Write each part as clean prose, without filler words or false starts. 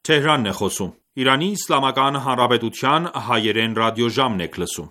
Թեհրանն է խոսում։ Իրանի Իսլամական Հանրապետության հայերեն ռադիոժամն եք լսում։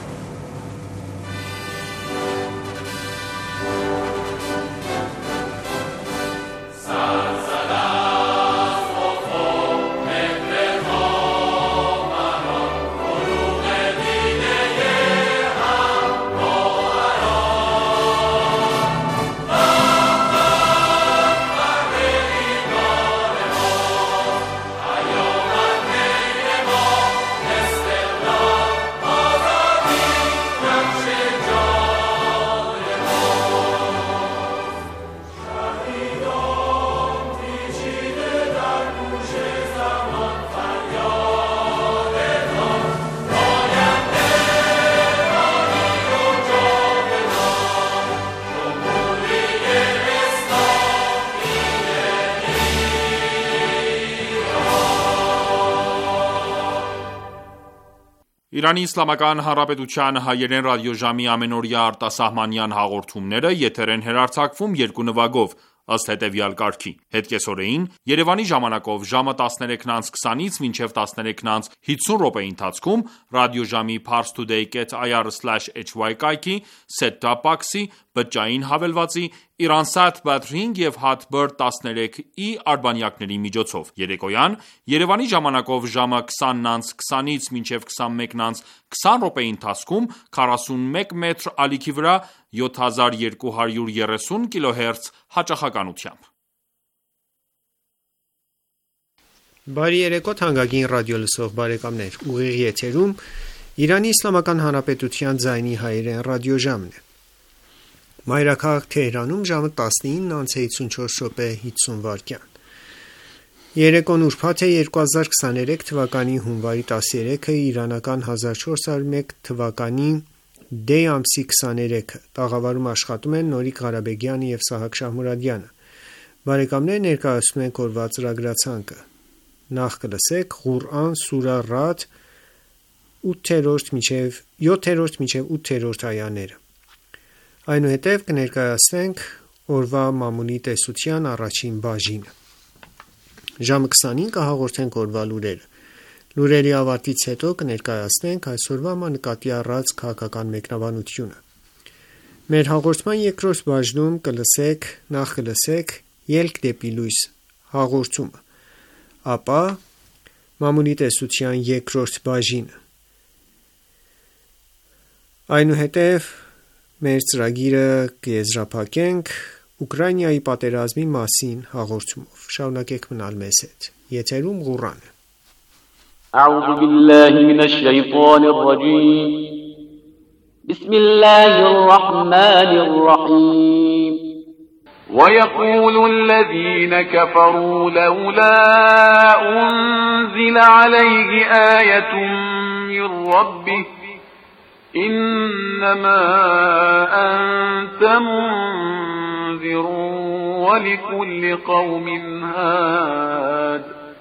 Իրանի Իսլամական Հանրապետության հայերեն ռադիոժամի ամենօրյա արտասահմանյան հաղորդումները եթեր են հեռարձակվում երկու նվագով, ըստ հետևյալ կարգի: Հետկեսօրեին Երևանի ժամանակով ժամը 13:20-ից մինչև 13:50 րոպեի ընթացքում ռադիոժամի parstoday.ir/hy կայքի, set-top box-ի, բջջային հավելվածի, Iransat Batring և Hatbird 13i արբանյակների միջոցով: Երեկոյան Երևանի ժամանակով ժամը 20:20-ից մինչև 21:20 րոպեի ընթացքում 41 մետր ալիքի վրա 7230 kHz հաճախականությամբ: Բարի երեկո թանկագին ռադիոլսող բարեկամներ: Ուղիղ եթերում Իրանի Իսլամական Հանրապետության ձայնի հայերեն ռադիոժամն է: Մայրաքաղաք Թեհրանում ժամը 19:54 Երեկոն ուրբաթ է 2023 թվականի հունվարի 13-ը, իրանական 1401 թվականի դեյ ամսի 23-ը: Տաղավարում աշխատում են Նորիկ Ղարաբեգյանը և Սահակ Շահմուրադյանը: Բարեկամներ, ներկայացնում ենք օրվա ծրագրացանկը: Նախ կլսեք Ղուրան սուրահ Ռաադ 7-8-րդ այաներ: Այնուհետև կներկայացնենք օրվա մամուլի տեսության առաջին բաժինը: Ժամը 20-ին կհաղորդենք օրվա լուրերը: Լուրերի ավարտից հետո կներկայացնենք այսօրվա նկատի առած քաղաքական մեկնաբանությունը: Մեր հաղորդման երկրորդ բաժնում նախ կլսեք Ելք դեպի լույս հաղորդումը, ապա մամուլի տեսության երկրորդ բաժինը: Այնուհետև մեր ծրագիրը կեզրափակենք Ուկրաինայի պատերազմի մասին հաղորդումով: Շարունակեք մնալ մեզ հետ: Եթերում Ղուրան է: أعوذ بالله من الشيطان الرجيم بسم الله الرحمن الرحيم ويقول الذين كفروا لولا أنزل عليه آية من ربه إنما أنت منذر ولكل قوم هاد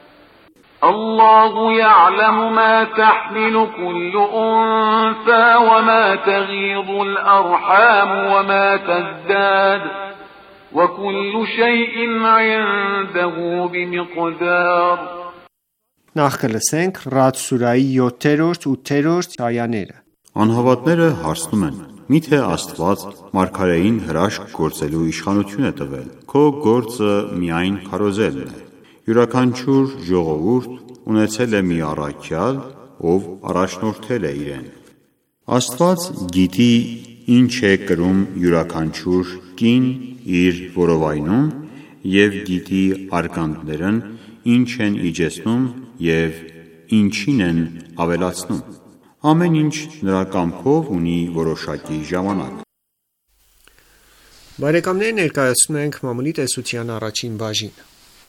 الله يعلم ما تحمل كل أنثى وما تغيض الأرحام وما تزداد وكل شيء عنده بمقدار Նախ կլսենք Ռաադ սուրահի 7-8-րդ այաները: Անհավատները հարցնում են. Միթե Աստված մարգարեին հրաշք գործելու իշխանություն է տվել: Քո գործը միայն քարոզելն է: Յուրաքանչյուր ժողովուրդ ունեցել է մի առաքյալ, ով առաջնորդել է իրեն: Աստված գիտի ինչ է կրում յուրաքանչյուր կին իր որովայնում և գիտի արգանդներն ինչ են իջեցնում և ինչին են ավելացնում: Ամեն ինչ նրա կամքով ունի որոշակի ժամանակ: Բարեկամներ, ներկայացնում ենք մամուլի տեսության առաջին բաժինը: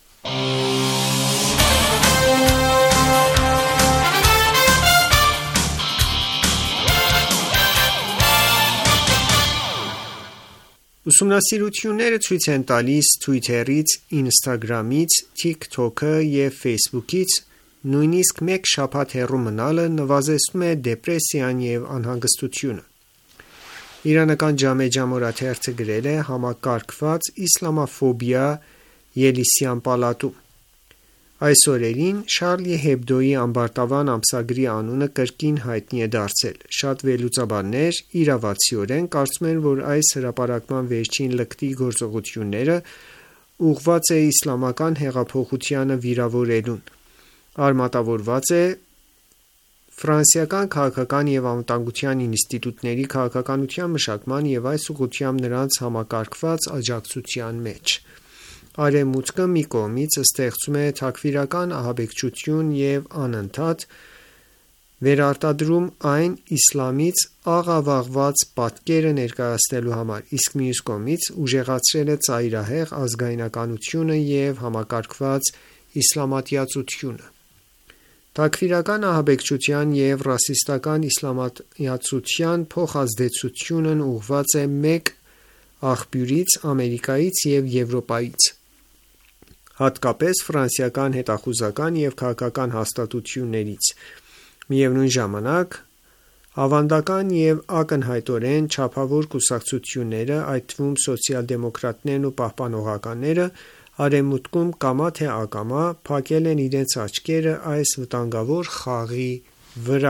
Ուսումնասիրությունները ցույց են տալիս Twitter-ից, Instagram-ից, TikTok-ը և Facebook-ից նույնիսկ մեկ շաբաթ հեռու մնալը նվազեցնում է դեպրեսիան և անհանգստությունը: Իրանական Ջամե օրաթերթը գրել է համակարգված իսլամաֆոբիա Ելիսյան պալատում: Այս օրերին Շարլի Հեբդոյի ամբարտավան ամսագրի անունը կրկին հայտնի է դարձել։ Շատ վերլուծաբաններ իրավացիորեն կարծում են, որ այս հրապարակման վերջին լկտի գործողությունները ուղղված է իսլամական հեղափոխությանը վիրավորելուն։ Արմատավորված է Ֆրանսիական քաղաքական և անվտանգության ինստիտուտների քաղաքականության մշակման և այս ուղղությամբ նրանց համակարգված աջակցության մեջ։ Արևմուտքը մի կողմից ստեղծում է թաքֆիրական ահաբեկչություն և անընդհատ վերարտադրում այն իսլամից աղավաղված պատկերը ներկայացնելու համար, իսկ մյուս կողմից ուժեղացրել է ծայրահեղ ազգայնականությունը և համակարգված իսլամատյացությունը։ Թաքֆիրական ահաբեկչության և ռասիստական իսլամատյացության փոխազդեցությունն ուղղված է մեկ աղբյուրից՝ Ամերիկայից և Եվրոպայից, հատկապես ֆրանսիական հետախուզական և քաղաքական հաստատություններից։ Միևնույն ժամանակ, ավանդական և ակնհայտորեն չափավոր կուսակցությունները, այդ թվում սոցիալ-դեմոկրատներն ու պահպանողականները, Արևմուտքում կամա թե ակամա փակել են իրենց աչքերը այս վտանգավոր խաղի վրա։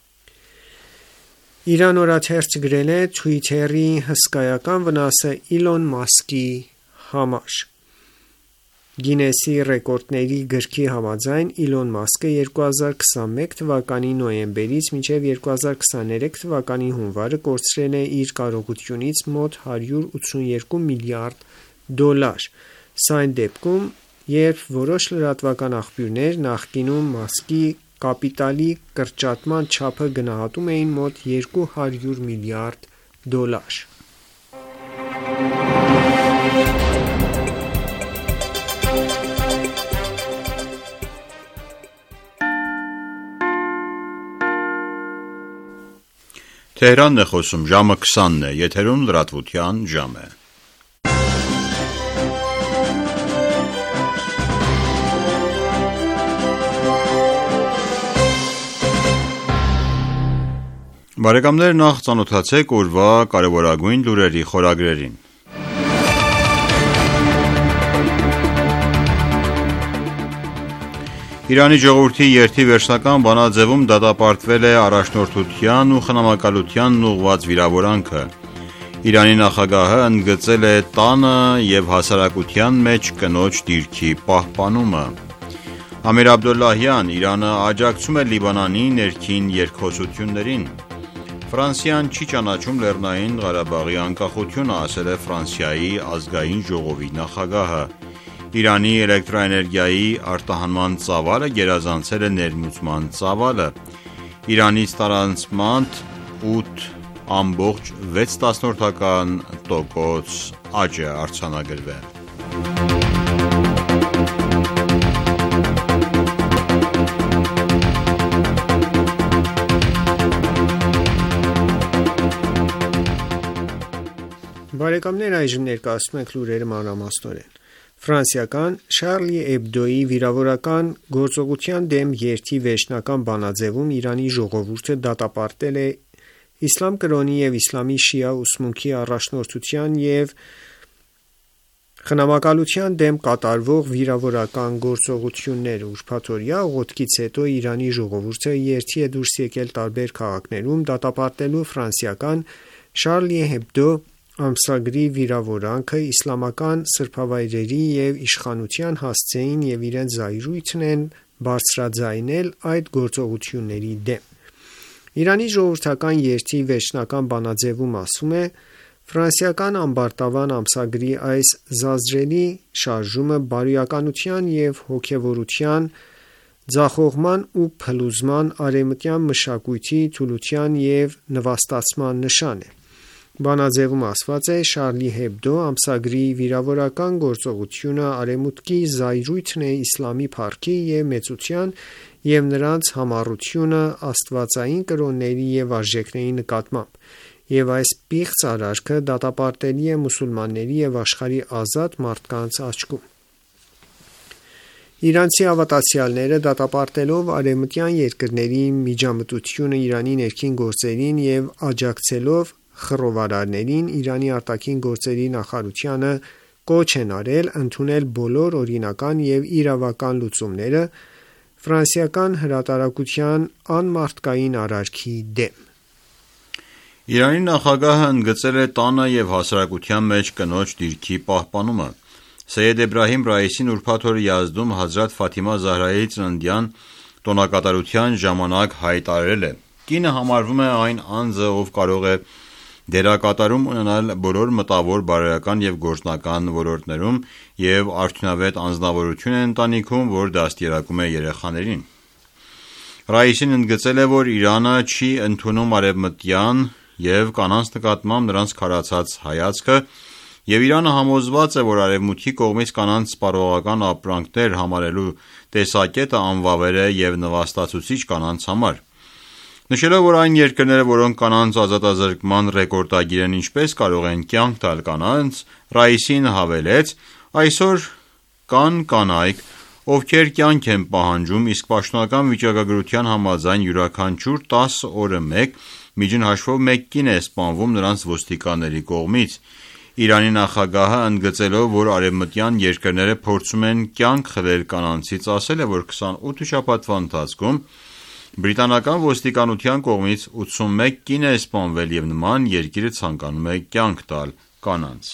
Iran օրաթերթը գրել է Twitter-ի հսկայական վնասը Իլոն Մասկի համար։ Գինեսի ռեկորդների գրքի համաձայն Իլոն Մասկը 2021 թվականի նոյեմբերից մինչև 2023 թվականի հունվարը կորցրել է իր կարողությունից մոտ $182 միլիարդ։ Սա այն դեպքում, երբ որոշ լրատվական աղբյուրներ նախկինում Մասկի կապիտալի կրճատման չափը գնահատում էին մոտ $200 միլիարդ։ Թեհրանն է խոսում, ժամը 20-ն է, եթերում լրատվության ժամ է։ Բարեկամներ, նախ ծանոթացեք օրվա կարևորագույն լուրերի խորագրերին։ Իրանի ժողովրդի երթի վերջնական բանաձևում դատապարտվել է առաջնորդության ու խնամակալությանն ուղղված վիրավորանքը։ Իրանի նախագահը ընդգծել է տանը և հասարակության մեջ կնոջ դիրքի պահպանումը։ Ամիր Աբդոլլահյան, Իրանը աջակցում է Լիբանանի ներքին երկխոսություններին։ Ֆրանսիան չի ճանաչում Լեռնային Ղարաբաղի անկախությունը, ասել է Ֆրանսիայի ազգային ժողովի նախագահը։ Իրանի էլեկտրաէներգիայի արտահանման ծավալը գերազանցել է ներմուծման ծավալը։ Իրանից տարանցման 8.6% աճ է արձանագրվել։ Բարեկամներ, այժմ ներկայացնում ենք լուրերը մանրամասնորեն։ Ֆրանսիական Շարլի Էբդոյի վիրավորական գործողության դեմ երթի վերջնական բանաձևում Իրանի ժողովուրդը դատապարտել է իսլամ կրոնի և իսլամի շիա ուսմունքի առաջնորդության և խնամակալության դեմ կատարվող վիրավորական գործողությունները։ Ուրբաթօրյա աղոթքից հետո Իրանի ժողովուրդը երթի է դուրս եկել տարբեր քաղաքներում դատապարտելու ֆրանսիական Շարլի Հեբդո ամսագրի վիրավորանքը իսլամական սրբավայրերի և իշխանության հասցեին և իրենց զայրույթն են բարձրաձայնել այդ գործողությունների դեմ։ Իրանի ժողովրդական երթի վերջնական բանաձևում ասվում է. Ֆրանսիական ամբարտավան ամսագրի այս զազրելի շարժումը բարոյականության և հոգևորության ձախողման ու փլուզման, արևմտյան մշակույթի թուլության և նվաստացման նշան է։ Բանաձևում ասված է. Շարլի Հեբդո ամսագրի վիրավորական գործողությունը արևմուտքի զայրույթն է իսլամի փառքի և մեծության և նրանց համառությունը աստվածային կրոնների և արժեքների նկատմամբ, և այս պիղծ արարքը դատապարտելի է մուսուլմանների և աշխարհի ազատ մարդկանց աչքում։ Իրանցի հավատացյալները դատապարտելով արևմտյան երկրների միջամտությունը Իրանի ներքին գործերին և աջակցելով խռովարարներին, Իրանի արտաքին գործերի նախարարությանը կոչ են արել ընդունել բոլոր օրինական և իրավական լուծումները ֆրանսիական հրատարակության անմարդկային արարքի դեմ: Իրանի նախագահը ընդգծել է տանը և հասարակության մեջ կնոջ դիրքի պահպանումը: Սեյեդ Էբրահիմ Ռայիսին ուրբաթ օրը Յազդում Հազրաթ Ֆաթիմա Զահրայի ծննդյան տոնակատարության ժամանակ հայտարարել է. «Կինը համարվում է այն անձը, ով կարող է դերակատարում ունենալ բոլոր մտավոր, բարոյական և գործնական ոլորտներում և արդյունավետ անձնավորություն է ընտանիքում, որ դաստիարակում է երեխաներին»: Ռայիսին ընդգծել է, որ Իրանը չի ընդունում արևմտյան և կանանց նկատմամբ նրանց քարացած հայացքը և Իրանը համոզված է, որ Արևմուտքի կողմից կանանց սպառողական ապրանքներ համարելու տեսակետը անվավեր է և նվաստացուցիչ կանանց համար: Նշելով, որ այն երկրները, որոնք կանանց ազատազրկման ռեկորդագիր են, ինչպես կարող են կյանք տալ կանանց, Ռայիսին հավելեց. «Այսօր կան կանայք, ովքեր կյանք են պահանջում, իսկ պաշտոնական վիճակագրության համաձայն յուրաքանչյուր 10 օրը մեկ միջին հաշվով մեկ կին է սպանվում նրանց ոստիկանների կողմից»: Իրանի նախագահը ընդգծելով, որ արևմտյան երկրները փորձում են կյանք խլել կանանցից, ասել է, որ 28 շաբաթվա ընթացքում բրիտանական ոստիկանության կողմից 81 կին է սպանվել և նման երկիրը ցանկանում է կյանք տալ կանանց: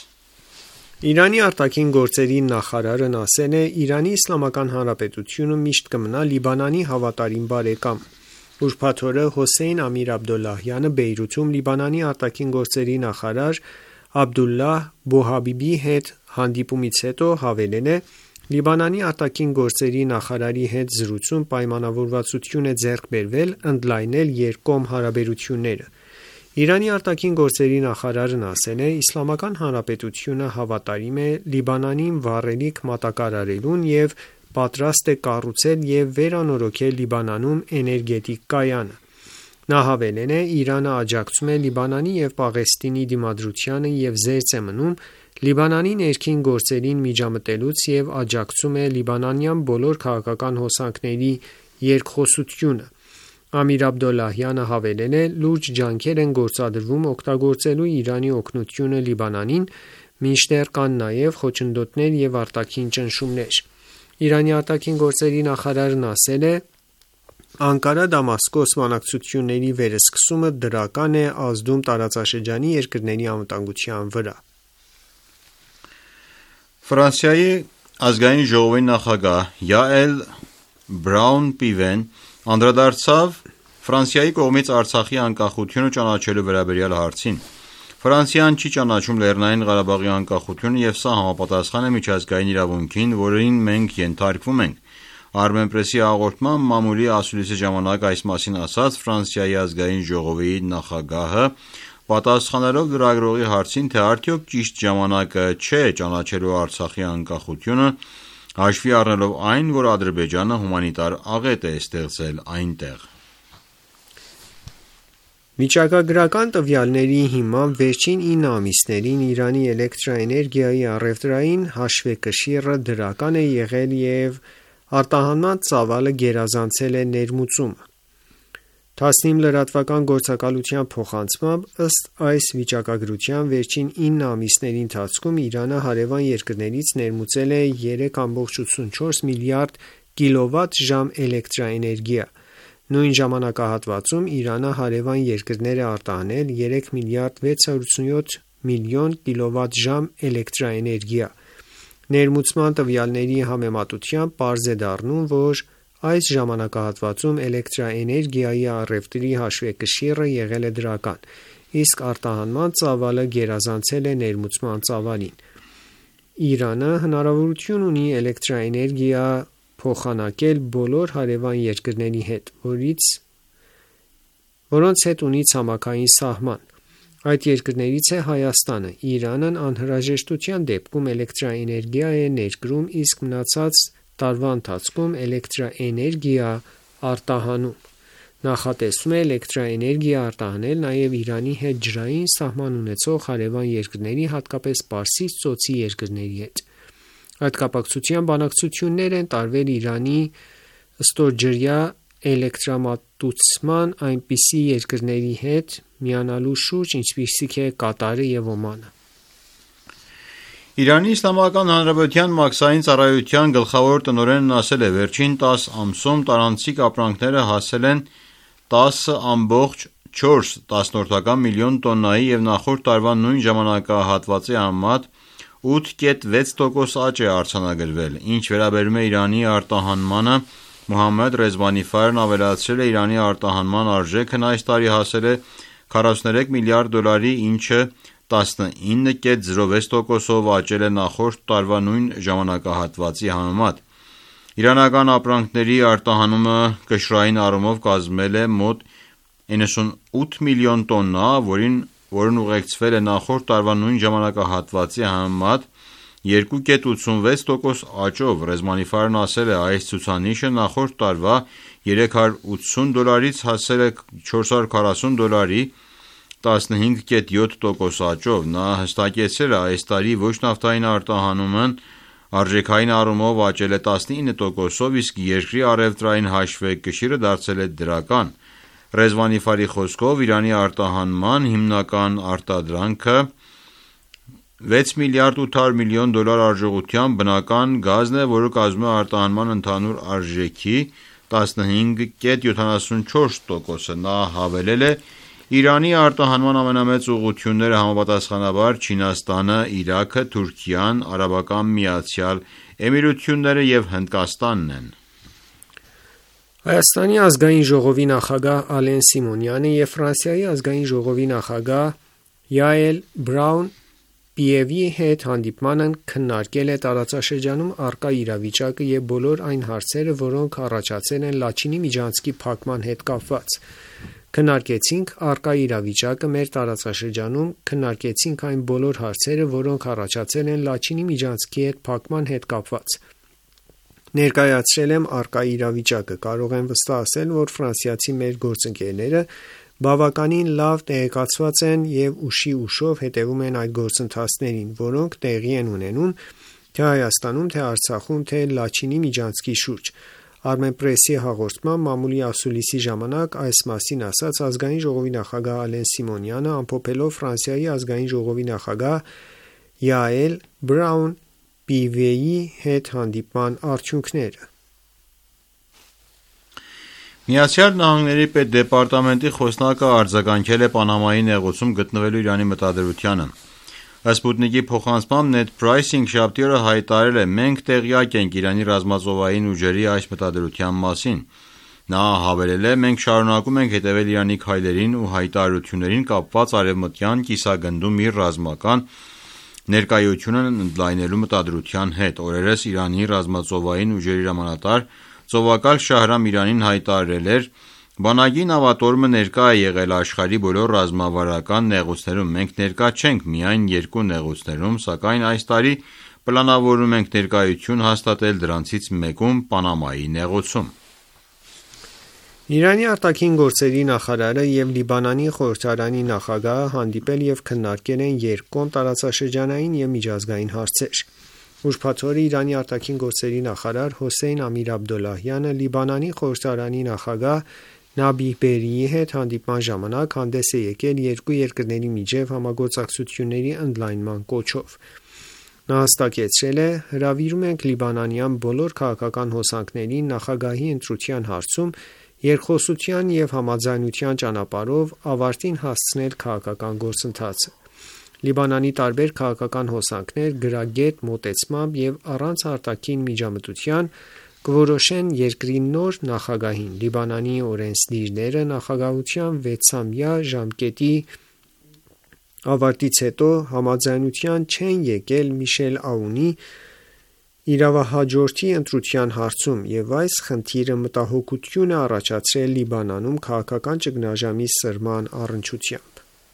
Իրանի արտաքին գործերի նախարարն ասել է. «Իրանի Իսլամական Հանրապետությունը միշտ կմնա Լիբանանի հավատարիմ բարեկամը»: Ուրբաթ օրը Հոսեյն Ամիր Աբդոլլահյանը Բեյրութում Լիբանանի արտաքին գործերի նախարար Աբդուլլահ Բոհաբիբի հետ հանդիպումից հետո հավելել է. «Լիբանանի արտաքին գործերի նախարարի հետ զրույցում պայմանավորվածություն է ձեռք բերվել ընդլայնել երկկողմ հարաբերությունները»: Իրանի արտաքին գործերի նախարարն ասել է. «Իսլամական Հանրապետությունը հավատարիմ է Լիբանանին վառելիք մատակարարելուն և պատրաստ է կառուցել և վերանորոգել Լիբանանում էներգետիկ կայանը»: Նա հավելել է. «Իրանը աջակցում է Լիբանանի և Պաղեստինի դիմադրությանը և զերծ է մնում Լիբանանի ներքին գործերին միջամտելուց և աջակցում է լիբանանյան բոլոր քաղաքական հոսանքների երկխոսությունը»: Ամիր Աբդոլլահյանը հավելել է. «Լուրջ ջանքեր են գործադրվում օգտագործելու Իրանի օգնությունը Լիբանանին, մինչդեռ կան նաև խոչընդոտներ և արտաքին ճնշումներ»: Իրանի արտաքին գործերի նախարարն ասել է. «Անկարա-Դամասկոս բանակցությունների վերսկսումը դրական է ազդում տարածաշրջանի երկրների անվտանգության վրա»: Ֆրանսիայի ազգային ժողովի նախագահ Յաել Բրաուն-Պիվեն անդրադարձավ Ֆրանսիայի կողմից Արցախի անկախությունը ճանաչելու վերաբերյալ հարցին: «Ֆրանսիան չի ճանաչում Լեռնային Ղարաբաղի անկախությունը և սա համապատասխան է միջազգային իրավունքին, որին մենք ենթարկվում ենք»: Armenpress-ի հաղորդմամբ մամուլի ասուլիսի ժամանակ այս մասին ասաց Ֆրանսիայի ազգային ժողովի նախագահը, պատասխանելով լրագրողի հարցին, թե արդյոք ճիշտ ժամանակը չէ ճանաչելու Արցախի անկախությունը, հաշվի առնելով այն, որ Ադրբեջանը հումանիտար աղետ է ստեղծել այնտեղ: Վիճակագրական տվյալների հիմամբ վերջին 9 ամիսներին Իրանի էլեկտրաէներգիայի առևտրային հաշվեկշիռը դրական է եղել և արտահանման ծավալը գերազանցել է ներմուծումը: Tasnim լրատվական գործակալության փոխանցմամբ, ըստ այս վիճակագրության, վերջին 9 ամիսների ընթացքում Իրանը հարևան երկրներից ներմուծել է 3,84 միլիարդ կՎտ. էլեկտրաէներգիա: Նույն ժամանակահատվածում Իրանը հարևան երկրներ է արտահանել 3 միլիարդ 687 միլիոն կՎտ. էլեկտրաէներգիա: Ներմուծման տվյալների համեմատությամբ պարզ է դառնում, որ այս ժամանակահատվածում էլեկտրաէներգիայի առևտրի հաշվեկշիռը եղել է դրական, իսկ արտահանման ծավալը գերազանցել է ներմուծման ծավալին: Իրանը հնարավորություն ունի էլեկտրաէներգիա փոխանակել բոլոր հարևան երկրների հետ, որոնց հետ ունի ցամաքային սահման: Այդ երկրներից է Հայաստանը: Իրանն անհրաժեշտության դեպքում էլեկտրաէներգիա է ներկրում, իսկ մնացած տարվա ընթացքում էլեկտրաէներգիա արտահանում: Նախատեսվում է էլեկտրաէներգիա արտահանել նաև Իրանի հետ ջրային սահման ունեցող հարևան երկրների, հատկապես Պարսից ծոցի երկրների հետ: Այդ կապակցությամբ բանակցություններ են տարվել Իրանի ստորջրյա էլեկտրամատուցման այնպիսի երկրների հետ միանալու շուրջ, ինչպիսիք են Կատարը և Օմանը: Իրանի Իսլամական Հանրապետության մաքսային ծառայության գլխավոր տնօրենն ասել է. վերջին 10 ամսում տարանցիկ ապրանքները հասել են 10,4 միլիոն տոննայի և նախորդ տարվա նույն ժամանակահատվածի համեմատ 8,6% աճ է արձանագրվել։ Ինչ վերաբերում է Իրանի արտահանմանը, Մոհամմեդ Ռեզվանի Ֆարն ավելացրել է Իրանի արտահանման արժեքն այս տարի հասել է 43 միլիարդ դոլարի, ինչը 19,06%-ով աճել է նախորդ տարվա նույն ժամանակահատվածի համեմատ։ Իրանական ապրանքների արտահանումը կշռային առումով կազմել է մոտ 98 միլիոն տոննա, որն ուղեկցվել է նախորդ տարվա նույն ժամանակահատվածի համեմատ 2,86% աճով։ Ռեզվանի Ֆարն ասել է. այս ցուցանիշը նախորդ տարվա $380-ից հասել է $440, 15,7% աճով։ Նա հստակեցրել է. այս տարի ոչ նավթային արտահանումն արժեքային առումով աճել է 19%-ով, իսկ երկրի առևտրային հաշվեկշիռը դարձել է դրական։ Ռեզվանի Ֆարի խոսքով Իրանի արտահանման հիմնական արտադրանքը 6 միլիարդ 800 միլիոն դոլար արժողությամբ բնական գազն է, որը կազմում է արտահանման ընդհանուր արժեքի 15,74%-ը։ Նա հավելել է. Իրանի արտահանման ամենամեծ ուղղությունները համապատասխանաբար Չինաստանը, Իրաքը, Թուրքիան, Արաբական Միացյալ Էմիրությունները և Հնդկաստանն են։ Հայաստանի ազգային ժողովի նախագահ Ալեն Սիմոնյանը և Ֆրանսիայի ազգային ժողովի նախագահ Յաել Բրաուն-Պիևի հետ հանդիպմանն քննարկել է տարածաշրջանում առկա իրավիճակը և բոլոր այն հարցերը, որոնք առաջացել են Լաչինի միջանցքի փակման հետ կապված։ Քննարկեցինք առկա իրավիճակը մեր տարածաշրջանում, քննարկեցինք այն բոլոր հարցերը, որոնք առաջացել են Լաչինի միջանցքի փակման հետ կապված։ Ներկայացրել եմ առկա իրավիճակը։ Կարող եմ վստահ ասել, որ ֆրանսիացի մեր գործընկերները բավականին լավ տեղեկացված են և ուշի ուշով հետևում են այդ գործընթացներին, որոնք տեղի են ունենում թե Հայաստանում, թե Արցախում, թե Լաչինի միջանցքի շուրջ։ Armenpress-ի հաղորդմամբ մամուլի ասուլիսի ժամանակ այս մասին ասաց ազգային ժողովի նախագահ Ալեն Սիմոնյանը, ամփոփելով Ֆրանսիայի ազգային ժողովի նախագահ Յաել Բրաուն-Պիևի հետ հանդիպման արդյունքները։ Միացյալ Նահանգների պետդեպարտամենտի խոսնակը արձագանքել է Պանամայի նեղուցում գտնվելու Իրանի մտադրությանը։ Sputnik-ի փոխանցմամբ Ned Price շաբթի օրը հայտարարել է. մենք տեղյակ ենք Իրանի ռազմածովային ուժերի այս մտադրության մասին։ Նա հավելել է. մենք շարունակում ենք հետևել Իրանի քայլերին ու հայտարարություններին կապված արևմտյան կիսագնդում իր ռազմական ներկայությունն ընդլայնելու մտադրության հետ։ Օրերս Իրանի ռազմածովային ուժերի հրամանատար Ծովակալ Շահրամ Իրանին հայտարարել էր. բանակի նավատորմը ներկա է եղել աշխարհի բոլոր ռազմավարական նեղուցներում։ Մենք ներկա չենք միայն երկու նեղուցներում, սակայն այս տարի պլանավորում ենք ներկայություն հաստատել դրանցից մեկում Պանամայի նեղուցում։ Իրանի արտաքին գործերի նախարարը և Լիբանանի խորհրդարանի նախագահը հանդիպել և քննարկել են երկկողմ տարածաշրջանային և միջազգային հարցեր։ Ուրբաթ օրը Իրանի արտաքին գործերի նախարար Հոսեյն Ամիր Աբդոլլահյանը Լիբանանի խորհրդարանի նախագահ Նաբիհ Բերրիի հետ հանդիպման ժամանակ հանդես է եկել երկու երկրների միջև համագործակցությունների ընդլայնման կոչով։ Նա հստակեցրել է. հրավիրում ենք լիբանանյան բոլոր քաղաքական հոսանքներին նախագահի ընտրության հարցում երկխոսության և համաձայնության ճանապարհով ավարտին հասցնել քաղաքական գործընթացը։ Լիբանանի տարբեր քաղաքական հոսանքներ գրագետ մոտեցմամբ և առանց արտաքին միջամտության կորոշեն երկրի նոր նախագահին։ Լիբանանի օրենսդիրները նախագահության 6-ամյա ժամկետի ավարտից հետո համաձայնության չեն եկել Միշել Աունի իրավահաջորդի ընտրության հարցում և այս խնդիրը մտահոգություն է առաջացրել Լիբանանում քաղաքական ճգնաժամի սրման առնչությամբ։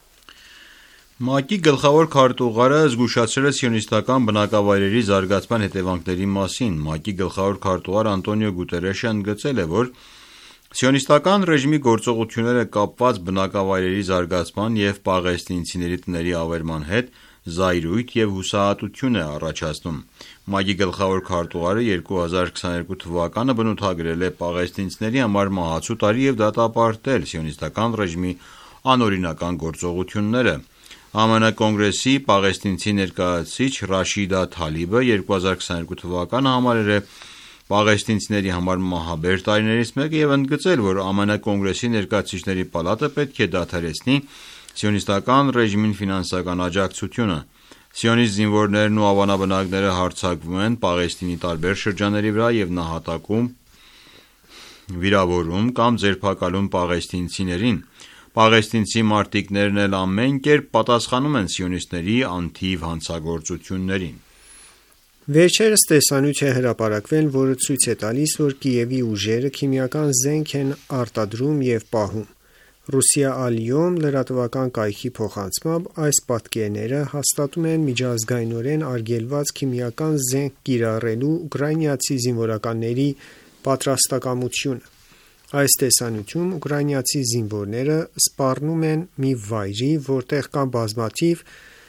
ՄԱԿ-ի գլխավոր քարտուղարը զգուշացրել է սիոնիստական բնակավայրերի զարգացման հետևանքների մասին։ ՄԱԿ-ի գլխավոր քարտուղար Անտոնիո Գուտերեշը ընդգծել է, որ սիոնիստական ռեժիմի գործողությունները կապված բնակավայրերի զարգացման և պաղեստինցիների տների ավերման հետ զայրույթ և հուսահատություն է առաջացնում։ ՄԱԿ-ի գլխավոր քարտուղարը 2022 թվականը բնութագրել է պաղեստինցիների համար մահացու տարի և դատապարտել սիոնիստական ռեժիմի անօրինական գործողությունները։ ԱՄՆ կոնգրեսի պաղեստինցի ներկայացուցիչ Ռաշիդա Թալիբը 2022 թվականը համարել է պաղեստինցիների համար մահաբեր տարիներից մեկը և ընդգծել, որ ԱՄՆ կոնգրեսի ներկայացուցիչների պալատը պետք է դադարեցնի սիոնիստական ռեժիմին ֆինանսական աջակցությունը։ Սիոնիստ զինվորներն ու ավանաբնակները հարձակվում են Պաղեստինի տարբեր շրջանների վրա և նահատակում, վիրավորում կամ ձերբակալում պաղեստինցիներին։ Պաղեստինցի մարտիկներն էլ ամեն կերպ պատասխանում են սիոնիստների անթիվ հանցագործություններին։ Վերջերս տեսանյութ է հրապարակվել, որը ցույց է տալիս, որ Կիևի ուժերը քիմիական զենք են արտադրում և պահում։ Russia Al-Yom լրատվական կայքի փոխանցմամբ այս պատկերները հաստատում են միջազգայնորեն արգելված քիմիական զենք կիրառելու ուկրաինացի զինվորականների պատրաստակամությունը։ Այս տեսանյութում ուկրաինացի զինվորները սպառնում են մի վայրի, որտեղ կան բազմաթիվ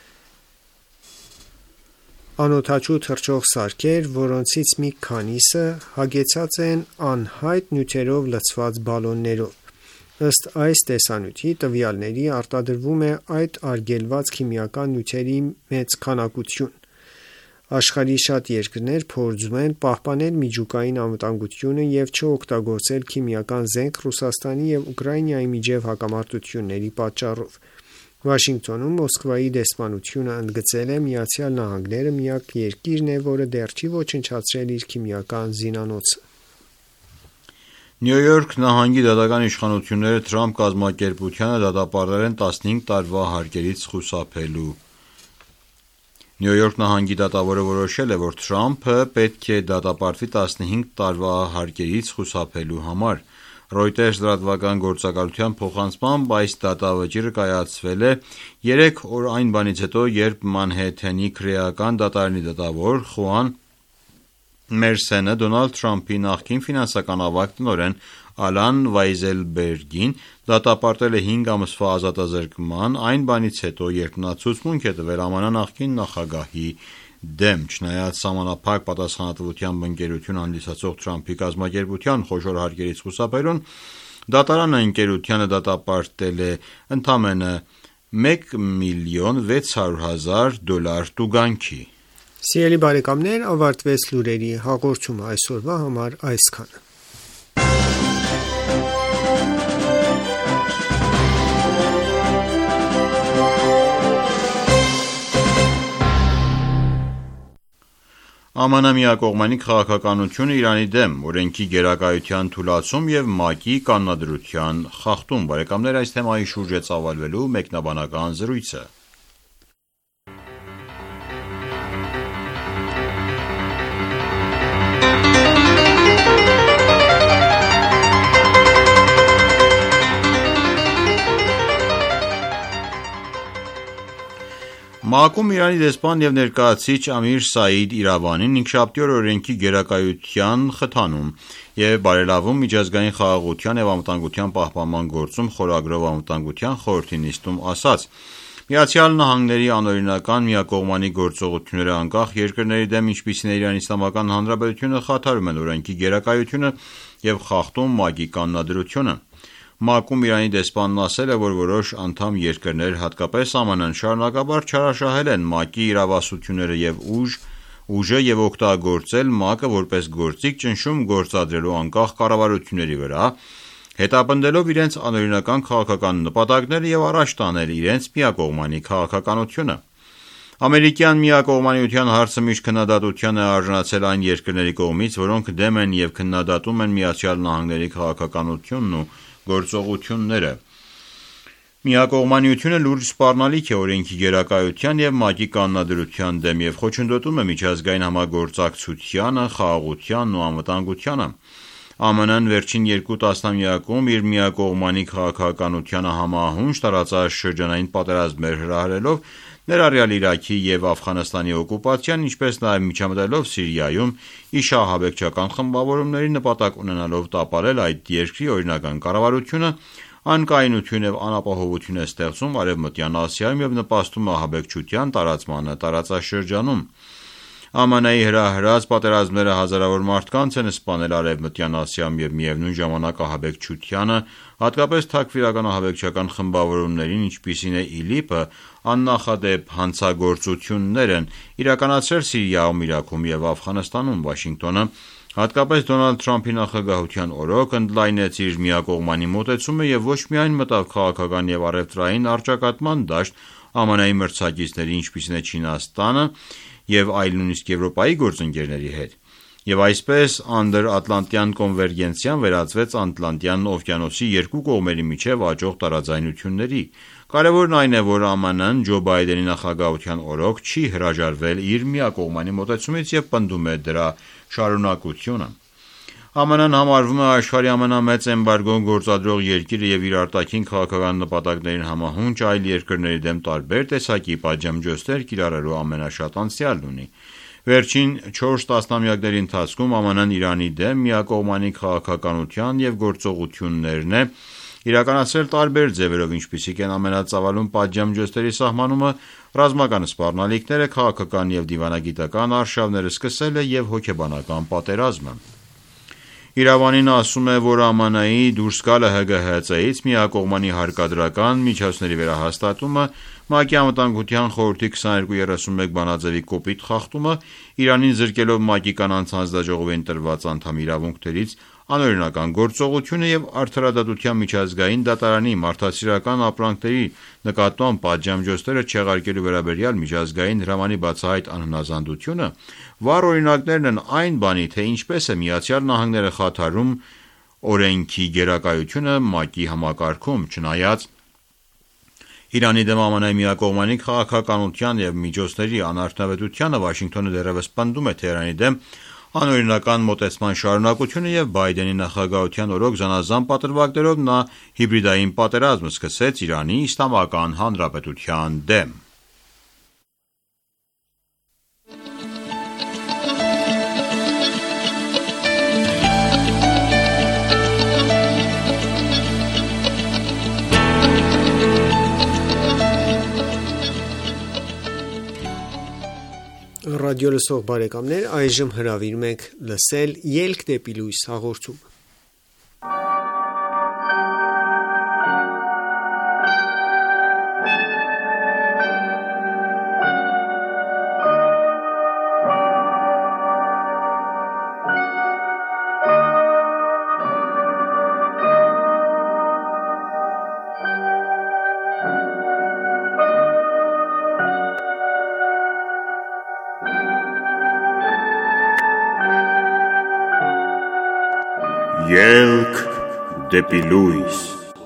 անօդաչու թռչող սարքեր, որոնցից մի քանիսը հագեցած են անհայտ նյութերով լցված բալոններով։ Ըստ այս տեսանյութի, տվյալների արտադրվում է այդ արգելված քիմիական նյութերի մեծ քանակություն։ Աշխարհի շատ երկրներ փորձում են պահպանել միջուկային անվտանգությունը և չօգտագործել քիմիական զենք Ռուսաստանի և Ուկրաինայի միջև հակամարտությունների պատճառով։ Վաշինգտոնում Մոսկվայի դեսպանությունը ընդգծել է Միացյալ Նահանգները միակ երկիրն է, որը դեռ չի ոչնչացրել իր քիմիական զինանոցը։ Նյու Յորք նահանգի դատական իշխանությունները Թրամփ կազմակերպությանը դատապարտել են 15 տարվա հարկերից խուսափելու։ Նյու Յորք նահանգի դատավորը որոշել է, որ Թրամփը պետք է դատապարտվի 15 տարվա հարկերից խուսափելու համար։ Reuters լրատվական գործակալության փոխանցմամբ այս դատավճիռը կայացվել է 3 օր այն բանից հետո, երբ Մանհեթենի քրեական դատարանի դատավոր Խուան Մերսենը Դոնալդ Թրամփի նախկին ֆինանսական ավագ տնօրեն Ալան Վայզելբերգին դատապարտել է 5 ամսվա ազատազրկման այն բանից հետո, երբ նա ցուցմունք է տվել ԱՄՆ նախկին նախագահի դեմ։ Չնայած սահմանափակ պատասխանատվությամբ ընկերություն հանդիսացող Թրամփի կազմակերպության խոշոր հարկերից խուսափելուն, դատարանը ընկերությանը դատապարտել է ընդամենը $1,600,000 տուգանքի։ Սիրելի բարեկամներ, ավարտվեց լուրերի հաղորդումը այսօրվա համար այսքանը։ ԱՄՆ միակողմանի քաղաքականությունը Իրանի դեմ, օրենքի գերակայության թուլացում և ՄԱԿ-ի կանոնադրության խախտում։ Բարեկամներ, այս թեմայի շուրջ է ծավալվելու մեկնաբանական զրույցը։ ՄԱԿ-ում Իրանի դեսպան և ներկայացուցիչ Ամիր Սաիդ Իրավանին ինքնիշաբթի օր օրենքի գերակայության խթանում և բարելավում միջազգային խաղաղության և անվտանգության պահպանման գործում խորագրով անվտանգության խորհրդի նիստում ասաց. ԱՄՆ-ի անօրինական միակողմանի գործողությունները անկախ երկրների դեմ, ինչպիսին է Իրանի Իսլամական Հանրապետությունը, խաթարում են օրենքի գերակայությունը և խախտում ՄԱԿ-ի կանոնադրությունը։ ՄԱԿ-ում Իրանի դեսպանն ասել է, որ որոշ անդամ երկրներ, հատկապես ԱՄՆ-ն, շարունակաբար չարաշահել են ՄԱԿ-ի իրավասությունները և ուժը և օգտագործել ՄԱԿ-ը որպես գործիք ճնշում գործադրելու անկախ կառավարությունների վրա, հետապնդելով իրենց անօրինական քաղաքական նպատակները և առաջ տանել իրենց միակողմանի քաղաքականությունը։ Ամերիկյան միակողմանիության հարցը միշտ քննադատության է արժանացել այն երկրների կողմից, որոնք դեմ են և քննադատում են ԱՄՆ-ի քաղաքականությունն ու գործողությունները։ Միակողմանիությունը լուրջ սպառնալիք է օրենքի գերակայության և ՄԱԿ-ի կանոնադրության դեմ և խոչընդոտում է միջազգային համագործակցությանը, խաղաղությանն ու անվտանգությանը։ ԱՄՆ-ն վերջին 2 տասնամյակում իր միակողմանի քաղաքականությանը համահունչ տարածաշրջանային պատերազմներ հրահրելով, ներառյալ Իրաքի և Աֆղանստանի օկուպացիան, ինչպես նաև միջամտելով Սիրիայում իշահաբեկչական խմբավորումների, նպատակ ունենալով տապալել այդ երկրի օրինական կառավարությունը, անկայունություն և անապահովություն է ստեղծում Արևմտյան Ասիայում և նպաստում ահաբեկչության տարածմանը տարածաշրջանում։ ԱՄՆ-ի հրահրած պատերազմները հազարավոր մարդկանց են սպանել Արևմտյան Ասիայում և միևնույն ժամանակ ահաբեկչությանը, հատկապես թաքֆիրական ահաբեկչական խմբավորումներին, ինչպիսին է ԻԼԻՊ-ը, աննախադեպ հանցագործություններ են իրականացրել Սիրիայում, Իրաքում և Աֆղանստանում։ Վաշինգտոնը, հատկապես Դոնալդ Թրամփի նախագահության օրոք, ընդլայնեց իր միակողմանի մոտեցումը և ոչ միայն մտավ քաղաքական և առևտրային առճակատման դաշտ ԱՄՆ-ի մրցակիցների, ինչպիսին է Չինաստանը և այլ նույնիսկ Եվրոպայի գործընկերների հետ, և այսպես անդրատլանտյան կոնվերգենցիան վերածվեց Ատլանտյան օվկիանոսի երկու կողմերի միջև աճող տարաձայնությունների։ Կարևորն այն է, որ ԱՄՆ-ն Ջո Բայդենի նախագահության օրոք չի հրաժարվել իր միակողմանի մոտեցումից և պնդում է դրա շարունակությունը։ ԱՄՆ-ն համարվում է աշխարհի ամենամեծ էմբարգոն գործադրող երկիրը և իր արտաքին քաղաքական նպատակներին համահունչ այլ երկրների դեմ տարբեր տեսակի պատժամիջոցներ կիրառելու ամենաշատ անցյալն ունի։ Վերջին 4 տասնամյակների ընթացքում ԱՄՆ-ն Իրանի դեմ միակողմանի քաղաքականության և գործողություններն է իրականացրել տարբեր ձևերով, ինչպիսիք են ամենածավալուն պատժամիջոցների սահմանումը, ռազմական սպառնալիքները, քաղաքական և դիվանագիտական արշավները սկսելը և հոգեբանական պատերազմը։ Իրավանին ասում է, որ ԱՄՆ-ի դուրս գալը ՀԳՀԾ-ից միակողմանի հարկադրական միջոցների վերահաստատումը, ՄԱԿ-ի Անվտանգության խորհրդի 2231 բանաձևի կոպիտ խախտումը, Իրանին զրկելով ՄԱԿ-ի կանանց հանձնաժողովին տրված անդամ իրավունքներից, անօրինական գործողությունը և Արդարադատության միջազգային դատարանի մարդասիրական ապրանքների նկատմամբ պատժամիջոցները չեղարկելու վերաբերյալ միջազգային հրամանի բացահայտ անհնազանդությունը վառ օրինակներն են այն բանի, թե ինչպես է ԱՄՆ-ը խաթարում օրենքի գերակայությունը ՄԱԿ-ի համակարգում։ Չնայած Իրանի դեմ ԱՄՆ-ի միակողմանի քաղաքականության և միջոցների անարդյունավետությանը, Վաշինգտոնը դեռևս պնդում է Թեհրանի դեմ անօրինական մոտեցման շարունակությունը և Բայդենի նախագահության օրոք զանազան պատրվակներով նա հիբրիդային պատերազմ սկսեց Իրանի Իսլամական Հանրապետության դեմ։ Ռադիոլսող բարեկամներ, այժմ հրավիրում ենք լսել «Ելք դեպի լույս» հաղորդումը։ Ելք դեպի լույս։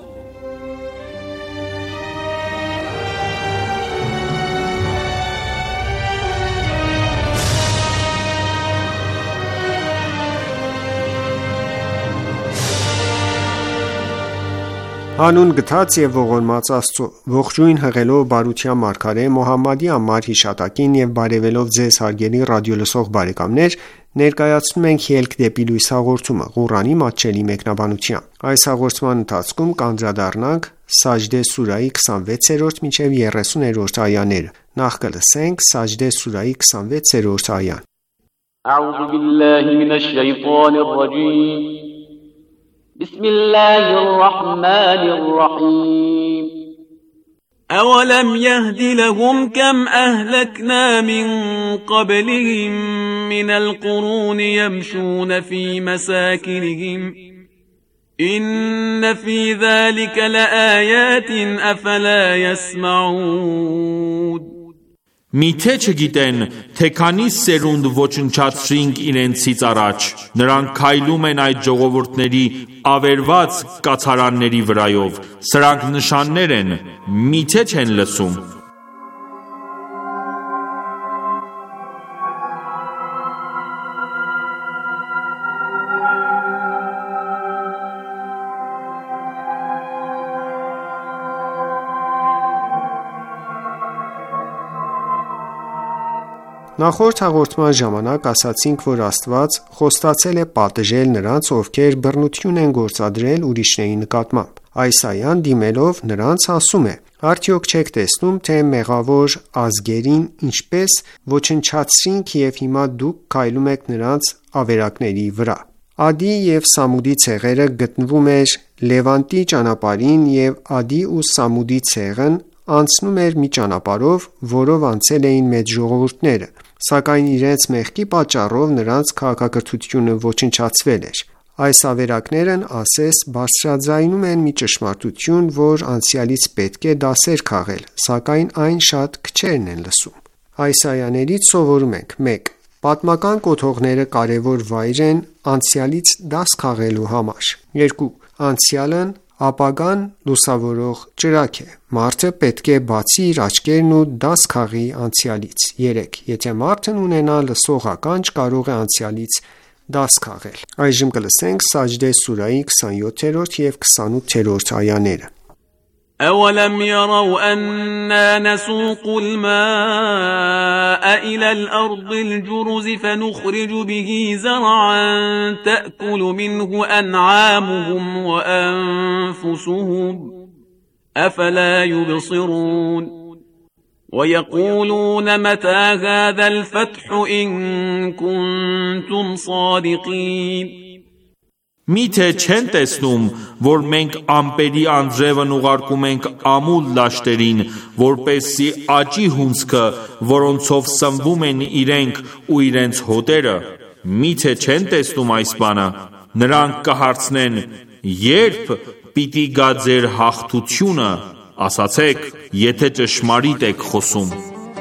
Հանուն գթած և ողորմած Աստծո, ողջույն հղելով բարության մարգարե Մոհամմադի անմար հիշատակին և բարևելով ձեզ հարգելի ռադիոլսող բարեկամներ, ներկայացնում ենք «Ելք դեպի լույս» հաղորդումը, Ղուրանի մատչելի մեկնաբանությամբ։ Այս հաղորդման ընթացքում կանդրադառնանք Սաջդե սուրահի 26-30-րդ այաները։ Նախ կլսենք Սաջդե սուրահի 26-րդ այան։ أعوذ بالله من الشيطان الرجيم بسم الله الرحمن الرحيم أولم يهد لهم كم أهلكنا من قبلهم من القرون يمشون في مساكنهم إن في ذلك لآيات أفلا يسمعون Միթե չգիտեն, թե քանի սերունդ ոչնչացրինք իրենցից առաջ, նրանք քայլում են այդ ժողովուրդների ավերված կացարանների վրայով, սրանք նշաններ են, միթե չեն լսում։ Նախորդ հաղորդման ժամանակ ասացինք, որ Աստված խոստացել է պատժել նրանց, ովքեր բռնություն են գործադրել ուրիշների նկատմամբ։ Այս այան դիմելով նրանց ասում է. «Արդյոք չեք տեսնում, թե մեղավոր ազգերին ինչպես ոչնչացրինք և հիմա դուք քայլում եք նրանց ավերակների վրա»։ Ադի և Սամուդի ցեղերը գտնվում էր Լևանտի ճանապարհին և Ադի ու Սամուդի ցեղն անցնում էր մի ճանապարհով, որով անցել էին մեծ ժողովուրդները, սակայն իրենց մեղքի պատճառով նրանց քաղաքակրթությունը ոչնչացվել էր։ Այս ավերակներն ասես բարձրաձայնում են մի ճշմարտություն, որ անցյալից պետք է դասեր քաղել, սակայն այն շատ քչերն են լսում։ Այս այաներից սովորում ենք. 1. Պատմական կոթողները կարևոր վայր են անցյալից դաս քաղելու համար։ 2. Անցյալն ապագան լուսավորող ճրագ է։ Մարդը պետք է բացի իր աչքերն ու դաս քաղի անցյալից։ 3. Եթե մարդն ունենա լսող ականջ, կարող է անցյալից դաս քաղել։ Սաջդե սուրահի 27 և 28-րդ այաներ أَوَلَمْ يَرَوْا أَنَّا نَسُوقُ الْمَاءَ إِلَى الْأَرْضِ الْجُرُزِ فَنُخْرِجُ بِهِ زَرْعًا تَأْكُلُ مِنْهُ أَنْعَامُهُمْ وَأَنْفُسُهُمْ أَفَلَا يُبْصِرُونَ وَيَقُولُونَ مَتَى هَذَا الْفَتْحُ إِن كُنتُمْ صَادِقِينَ Միթե չեն տեսնում, որ մենք ամպերի անձրևն ուղարկում ենք ամուլ դաշտերին, որպեսզի աճի հունձքը, որոնցով սնվում են իրենք ու իրենց հոտերը, միթե չեն տեսնում այս բանը, նրանք կհարցնեն, երբ պիտի գա ձեր հաղթությունը, ասացեք, եթե ճշմարիտ եք խոսում։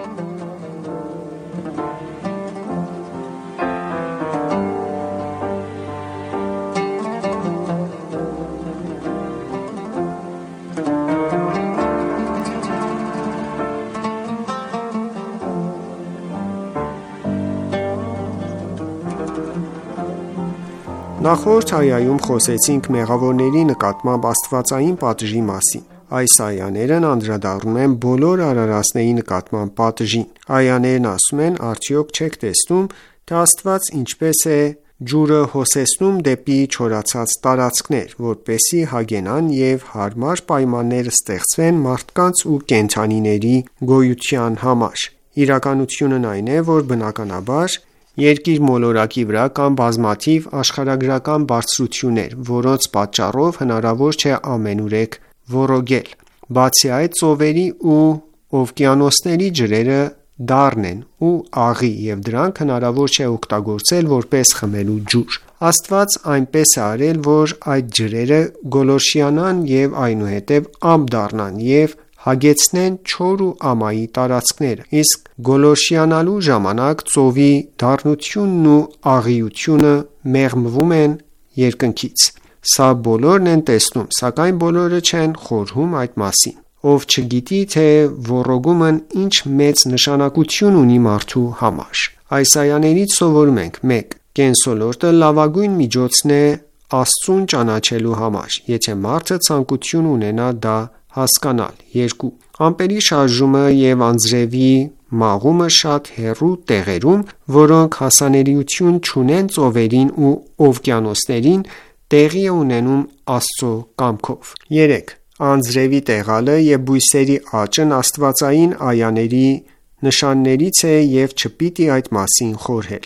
Նախորդ այայում խոսեցինք մեղավորների նկատմամբ աստվածային պատժի մասին։ Այս այաներն անդրադառնում են բոլոր արարածների նկատմամբ պատժին։ Այաներն ասում են. «Արդյոք չեք տեսնում, թե Աստված ինչպես է ջուրը հոսեցնում դեպի չորացած տարածքներ, որպեսզի հագենան և հարմար պայմաններ ստեղծվեն մարդկանց ու կենդանիների գոյության համար»։ Իրականությունն այն է, որ բնականաբար երկիր մոլորակի վրա կան բազմաթիվ աշխարհագրական բարձրություններ, որոնց պատճառով հնարավոր չէ ամենուրեք ոռոգել։ Բացի այդ, ծովերի ու օվկիանոսների ջրերը դառն են ու աղի և դրանք հնարավոր չէ օգտագործել որպես խմելու ջուր։ Աստված այնպես է արել, որ այդ ջրերը գոլորշիանան և այնուհետև ամպ դառնան և հագեցնեն չոր ու ամայի տարածքները, իսկ գոլորշիանալու ժամանակ ծովի դառնությունն ու աղիությունը մեղմվում են երկնքից։ Սա բոլորն են տեսնում, սակայն բոլորը չեն խորհում այդ մասին։ Ով չգիտի, թե ոռոգումն ինչ մեծ նշանակություն ունի մարդու համար։ Այս այաներից սովորում ենք. 1. Կենսոլորտը լավագույն միջոցն է Աստծուն ճանաչելու համար, եթե մարդը ցանկություն ունենա դա հասկանալ։ 2. Ամպերի շարժումը և անձրևի մաղումը շատ հեռու տեղերում, որոնք հասանելիություն չունեն ծովերին ու օվկիանոսներին, տեղի է ունենում Աստծո կամքով։ 3. Անձրևի տեղալը և բույսերի աճն աստվածային այաների նշաններից է և չպիտի այդ մասին խորհել։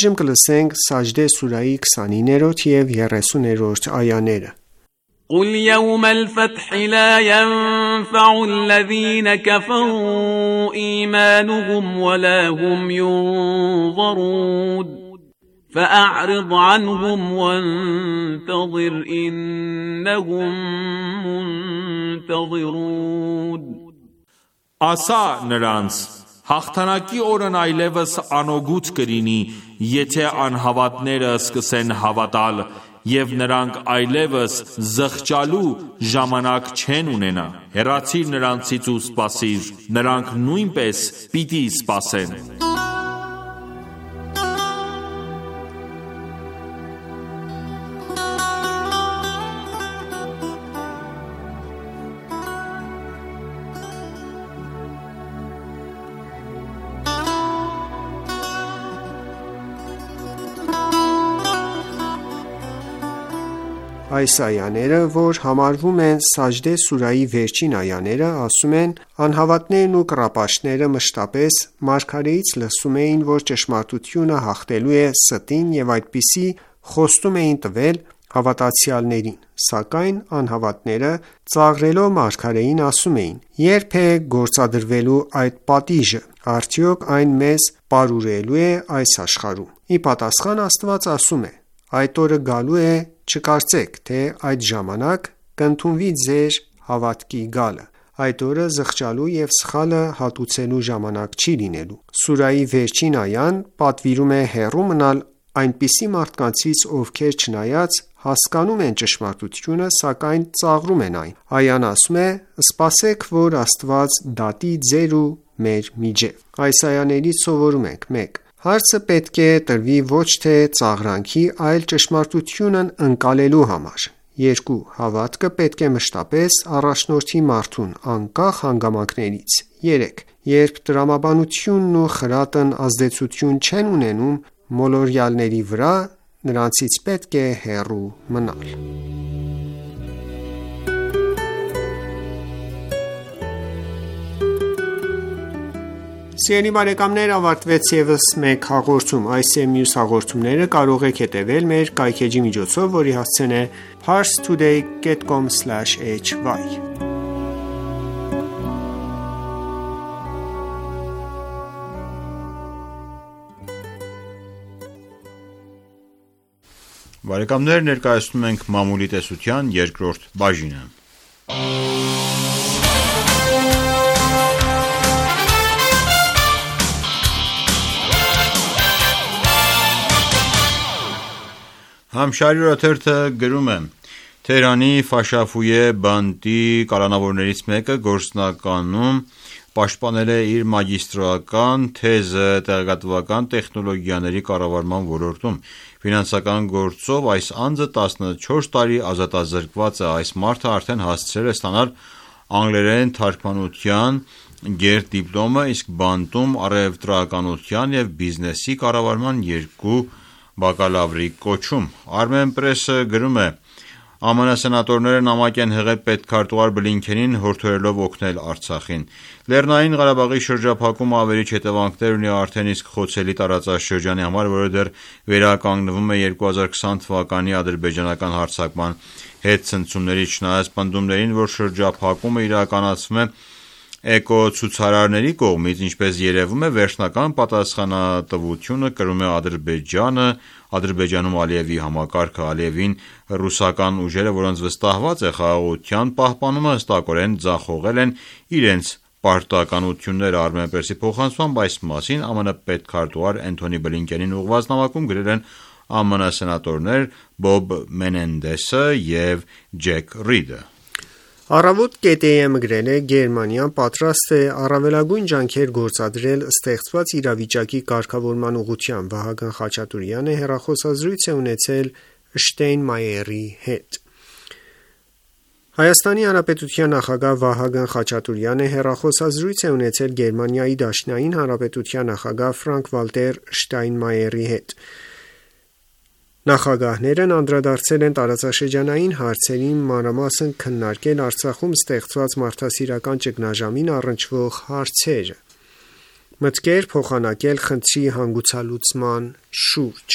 Սաջդե սուրահի 29 և 30-րդ այաներ قل يوم الفتح لا ينفع الذين كفروا إيمانهم ولا هم ينظرون فأعرض عنهم وانتظر إنهم منتظرون Ասա նրանց. հաղթանակի օրն այլևս անօգուտ կլինի, եթե անհավատները սկսեն հավատալ, և նրանք այլևս զղջալու ժամանակ չեն ունենա։ Հեռացիր նրանցից ու սպասիր, նրանք նույնպես պիտի սպասեն։ Այս այաները, որ համարվում են Սաջդե սուրայի վերջին այաները, ասում են. անհավատներն ու կռապաշտները մշտապես մարգարեից լսում էին, որ ճշմարտությունը հաղթելու է ստին և այդպիսի խոստում էին տվել հավատացյալներին, սակայն անհավատները ծաղրելով մարգարեին ասում էին. երբ է գործադրվելու այդ պատիժը, արդյոք այն մեզ պարուրելու է այս աշխարհում: Ի պատասխան Աստված ասում է. այդ օրը գալու է, չկարծեք, թե այդ ժամանակ կընդունվի ձեր հավատքի գալը: Այդ օրը զղջալու և սխալը հատուցելու ժամանակ չի լինելու: Սուրայի վերջին այան պատվիրում է հեռու մնալ այնպիսի մարդկանցից, ովքեր չնայած հասկանում են ճշմարտությունը, սակայն ծաղրում են այն: Այան ասում է. սպասեք, որ Աստված դատի ձեր ու մեր միջև: Այս այաներից սովորում ենք. 1. Հարցը պետք է տրվի ոչ թե ծաղրանքի, այլ ճշմարտությունն ընկալելու համար: 2. Հավատքը պետք է մշտապես առաջնորդի մարդուն, անկախ հանգամանքներից: 3. Երբ տրամաբանությունն ու խրատն ազդեցություն չեն ունենում մոլորյալների վրա, նրանցից պետք է հեռու մնալ: Սիրելի բարեկամներ, ավարտվեց ևս մեկ հաղորդում: Այս և մյուս հաղորդումները կարող եք հետևել մեր կայքէջի միջոցով, որի հասցեն է parstoday.com/hy: Բարեկամներ, ներկայացնում ենք մամուլի տեսության երկրորդ բաժինը: Համշահրի օրաթերթը գրում է. Թեհրանի Ֆաշաֆույե բանտի կալանավորներից մեկը գործնականում պաշտպանել է իր մագիստրական թեզը տեղեկատվական տեխնոլոգիաների կառավարման ոլորտում: Ֆինանսական գործով այս անձը 14 տարի ազատազրկված է: Այս մարդը արդեն հասցրել է ստանալ անգլերեն թարգմանության գերդիպլոմը, իսկ բանտում առևտրականության և բիզնեսի կառավարման 2 բակալավրի կոչում: Armenpress-ը գրում է. ԱՄՆ սենատորները նամակ են հղել պետքարտուղար Բլինքենին, հորդորելով օգնել Արցախին: Լեռնային Ղարաբաղի շրջափակումը ավելի հետևանքներ ունի արդեն իսկ խոցելի տարածաշրջանի համար, որը դեռ վերականգնվում է 2020 թվականի ադրբեջանական հարձակման հետցնցումներից: Չնայած պնդումներին, որ շրջափակումը իրականացվում է էկոցուցարարների կողմից, ինչպես երևում է, վերջնական պատասխանատվությունը կրում է Ադրբեջանը: Ադրբեջանում Ալիևի համակարգը, Ալիևին ռուսական ուժերը, որոնց վստահված է խաղաղության պահպանումը, հստակորեն ձախողել են իրենց պարտականությունները: Armenpress-ի փոխանցմամբ այս մասին ԱՄՆ պետքարտուղար Էնթոնի Բլինքենին ուղղված նամակում գրել են ԱՄՆ սենատորներ Բոբ Մենենդեսը և Ջեք Ռիդը: Առավոտ.am գրել է. Գերմանիան պատրաստ է առավելագույն ջանքեր գործադրել ստեղծված իրավիճակի կարգավորման ուղղությամբ: Վահագն Խաչատուրեանը հեռախոսազրույց է ունեցել Շտայնմայերի հետ: ՀՀ նախագահ Վահագն Խաչատուրեանը հեռախոսազրույց է ունեցել Գերմանիայի Դաշնային Հանրապետության նախագահ Ֆրանկկ-Վալտեր Շտայնմայերի հետ: Նախագահներն անդրադարձել են տարածաշրջանային հարցերին, մանրամասն քննարկել Արցախում ստեղծված մարդասիրական ճգնաժամին առնչվող հարցեր, մտքեր փոխանակել խնդրի հանգուցալուծման շուրջ: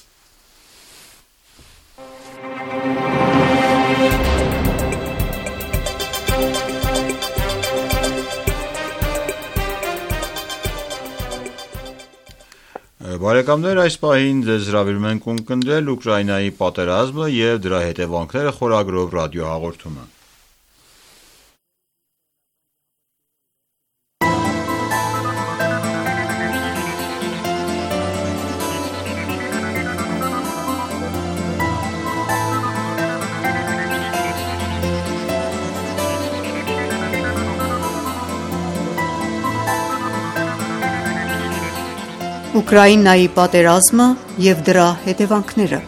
Բարեկամներ, այս պահին ձեզ հրավիրում ենք ունկնդրել Ուկրաինայի պատերազմը և դրա հետևանքները խորագրով ռադիոհաղորդումը: Ուկրաինայի պատերազմը և դրա հետևանքները: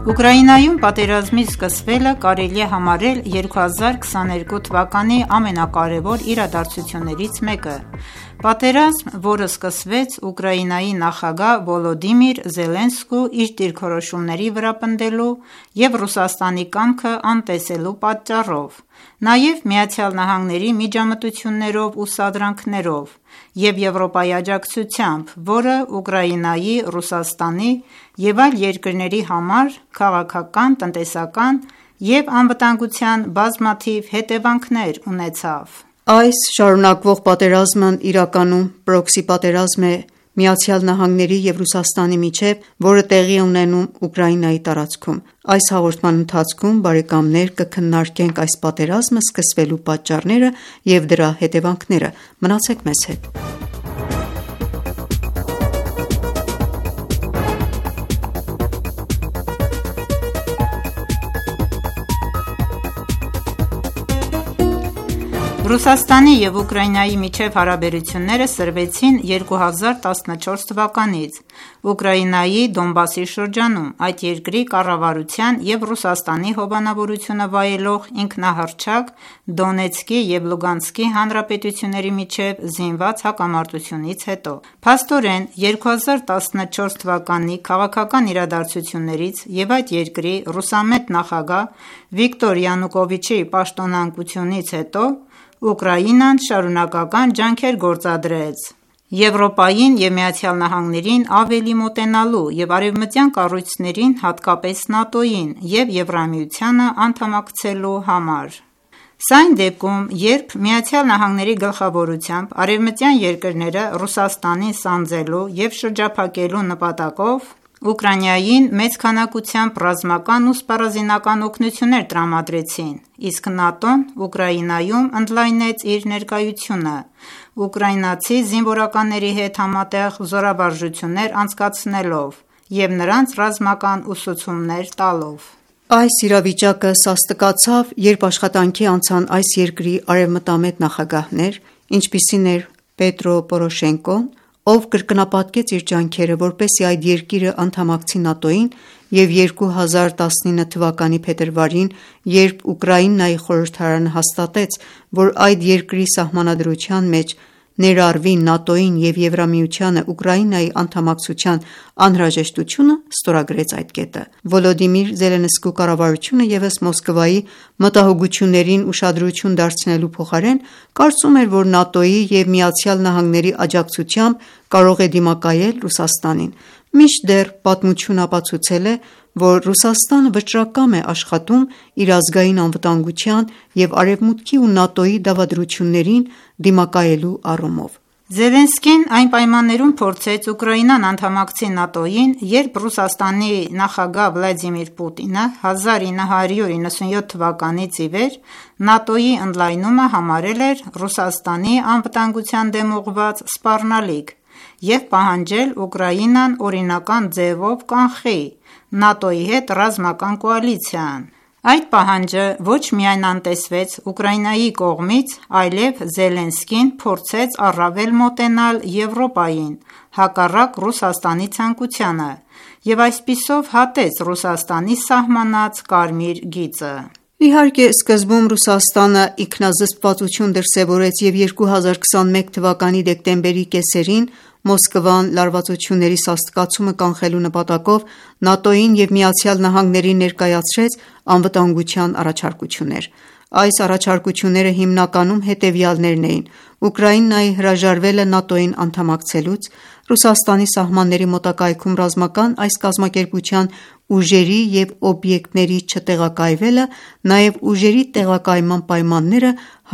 Ուկրաինայում պատերազմի սկսվելը կարելի է համարել 2022 թվականի ամենակարևոր իրադարձություններից մեկը։ Պատերազմ, որը սկսվեց Ուկրաինայի նախագահ Վոլոդիմիր Զելենսկու իր դիրքորոշումների վրա պնդելու և Ռուսաստանի կամքը անտեսելու պատճառով, նաև ԱՄՆ-ի միջամտություններով ու սադրանքներով և Եվրոպայի աջակցությամբ, որը Ուկրաինայի, Ռուսաստանի և այլ երկրների համար քաղաքական, տնտեսական և անվտանգության բազմաթիվ հետևանքներ ունեցավ։ Այս շարունակվող պատերազմն իրականում պրոքսի պատերազմ է ԱՄՆ-ի և Ռուսաստանի միջև, որը տեղի է ունենում Ուկրաինայի տարածքում։ Այս հաղորդման ընթացքում կքննարկենք այս պատերազմը սկսվելու պատճառները և դրա հետևանքները։ Մնացեք մեզ հետ։ Ռուսաստանի և Ուկրաինայի միջև հարաբերությունները սրվեցին 2014 թվականից Ուկրաինայի Դոնբասի շրջանում, այդ երկրի կառավարության և Ռուսաստանի հովանավորությունը վայելող ինքնահռչակ Դոնեցկի և Լուգանսկի հանրապետությունների միջև զինված հակամարտությունից հետո։ Փաստորեն, 2014 թվականի քաղաքական իրադարձություններից և այդ երկրի ռուսամետ նախագահ Վիկտոր Յանուկովիչի պաշտոնանկությունից հետո Ուկրաինան շարունակական ջանքեր գործադրեց Եվրոպային և ԱՄՆ-ին ավելի մոտենալու և արևմտյան կառույցներին, հատկապես ՆԱՏՕ-ին և Եվրամիությանը անդամակցելու համար։ Սա այն դեպքում, երբ ԱՄՆ-ի գլխավորությամբ արևմտյան երկրները Ռուսաստանին սանձելու և շրջափակելու նպատակով Ուկրաինային մեծ քանակությամբ ռազմական ու սպառազինական օգնություններ տրամադրեցին, իսկ ՆԱՏՕ-ն Ուկրաինայում ընդլայնեց իր ներկայությունը՝ ուկրաինացի զինվորականների հետ համատեղ զորավարժություններ անցկացնելով և նրանց ռազմական ուսուցումներ տալով։ Այս իրավիճակը սաստկացավ, երբ աշխատանքի անցան այս երկրի արևմտամետ նախագահներ, ինչպիսին էր Պետրո Պորոշենկոն, ով կրկնապատկեց իր ջանքերը, որպեսզի այդ երկիրը անդամակցի ՆԱՏՕ-ին, և 2019 թվականի փետրվարին, երբ Ուկրաինայի խորհրդարանը հաստատեց, որ այդ երկրի սահմանադրության մեջ ներառվի ՆԱՏՕ-ին և Եվրամիությանը Ուկրաինայի անդամակցության անհրաժեշտությունը, ստորագրեց այդ կետը։ Վոլոդիմիր Զելենսկու կառավարությունը ևս Մոսկվայի մտահոգություններին ուշադրություն դարձնելու փոխարեն, կարծում էր, որ ՆԱՏՕ-ի և ԱՄՆ-ի աջակցությամբ կարող է դիմակայել Ռուսաստանին։ Մինչդեռ պատմությունը ապացուցել է, որ Ռուսաստանը վճռակամ է աշխատում իր ազգային անվտանգության և Արևմուտքի ու ՆԱՏՕ-ի դավադրություններին դիմակայելու առումով։ Զելենսկին այն պայմաններում փորձեց Ուկրաինան անդամակցի ՆԱՏՕ-ին, երբ Ռուսաստանի նախագահ Վլադիմիր Պուտինը 1997 թվականից ի վեր ՆԱՏՕ-ի ընդլայնումը համարել էր Ռուսաստանի անվտանգության դեմ ուղղված սպառնալիք և պահանջել Ուկրաինան օրինական ձևով կանխի ՆԱՏՕ-ի հետ ռազմական կոալիցիան։ Այդ պահանջը ոչ միայն անտեսվեց Ուկրաինայի կողմից, այլև Զելենսկին փորձեց առավել մոտենալ Եվրոպային, հակառակ Ռուսաստանի ցանկությանը, և այսպիսով հատեց Ռուսաստանի սահմանած կարմիր գիծը։ Իհարկե, սկզբում Ռուսաստանը ինքնազսպվածություն դրսևորեց և 2021 թվականի դեկտեմբերի կեսերին Մոսկվան լարվածությունների սաստկացումը կանխելու նպատակով ՆԱՏՕ-ին և ԱՄՆ-ին ներկայացրեց անվտանգության առաջարկություններ։ Այս առաջարկությունները հիմնականում հետևյալներն էին. Ուկրաինայի հրաժարվելը ՆԱՏՕ-ին անդամակցելուց, Ռուսաստանի սահմանների մոտակայքում ռազմական այս կազմակերպության ուժերի և օբյեկտների չտեղակայվելը, նաև ուժերի տեղակայման պայմանները